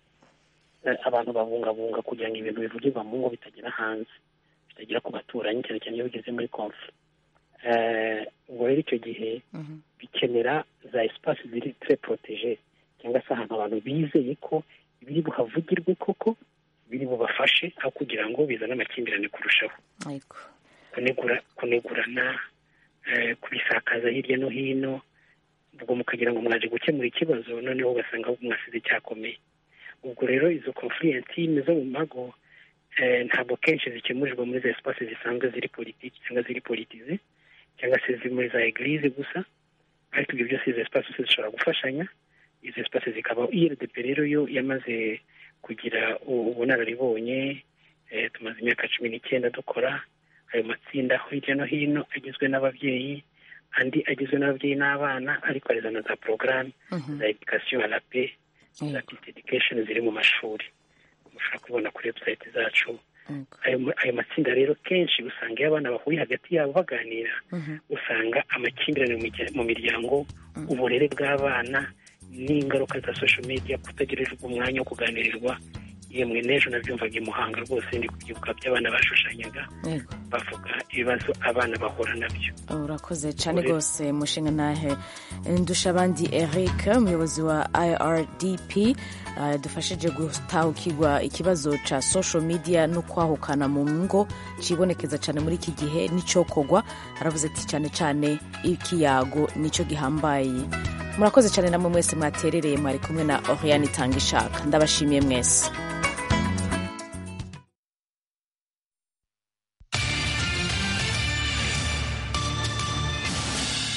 abantu babungabunga kugira ngo ibintu bivugirwa mu ngo bitagera hanze, bitagera ku baturanyi, cyane cyane iyo bigeze muri conflict. Ubwo rero icyo gihe bikenera za espace ziri très protégé, cyangwa se ahantu abantu bizeye ko ibiri buhavugirwe koko biri bubafashe, aho kugira ngo bizane amakimbirane kurushaho. kunegura kunegurana kubisakaza hirya no hino, ubwo mukagira ngo mwaje gukemura ikibazo, noneho ugasanga mwasize cyakomeye. Ubwo rero izo conflict intime zo mu mago ntabwo kenshi zikemurirwa muri za espace zisanzwe ziri politiki cyangwa ziri politize, cyangwa se ziri muri za eglise gusa, ariko ibyo byose izo espace zishobora gufashanya. Izo espace zikaba I R D P rero yo yamaze kugira ubunararibonye. Tumaze imyaka cumi n'icyenda dukora ayo matsinda hirya no hino, agizwe n'ababyeyi, andi agizwe n'ababyeyi n'abana, ariko hari na za porogaramu za education à la paix, za peace education ziri mu mashuri. Mushobora kubona kuri website zacu ayo matsinda rero kenshi usanga iyo abana bahuye hagati yabo baganira usanga amakimbirane mu miryango uburere bw'abana n'ingaruka za social media kutagirirwa umwanya wo kuganirirwa yemwe n'ejo nabyumvaga i Muhanga rwose ndi kubyibuka by'abana bashushanyaga bavuga ibibazo abana bahura nabyo. Urakoze cyane rwose mushinga nahe Ndushabandi Eric umuyobozi wa I R D P uh, dufashije gutahukirwa ikibazo ca social media no kwahukana mu ngo cibonekeza cyane muri iki gihe n'icokogwa. Aravuze ati cyane cyane ikiyago nico gihambaye. Murakoze cyane namwe mwese mwaterereye mwari kumwe na Oriane Tangishaka. Ndabashimiye mwese.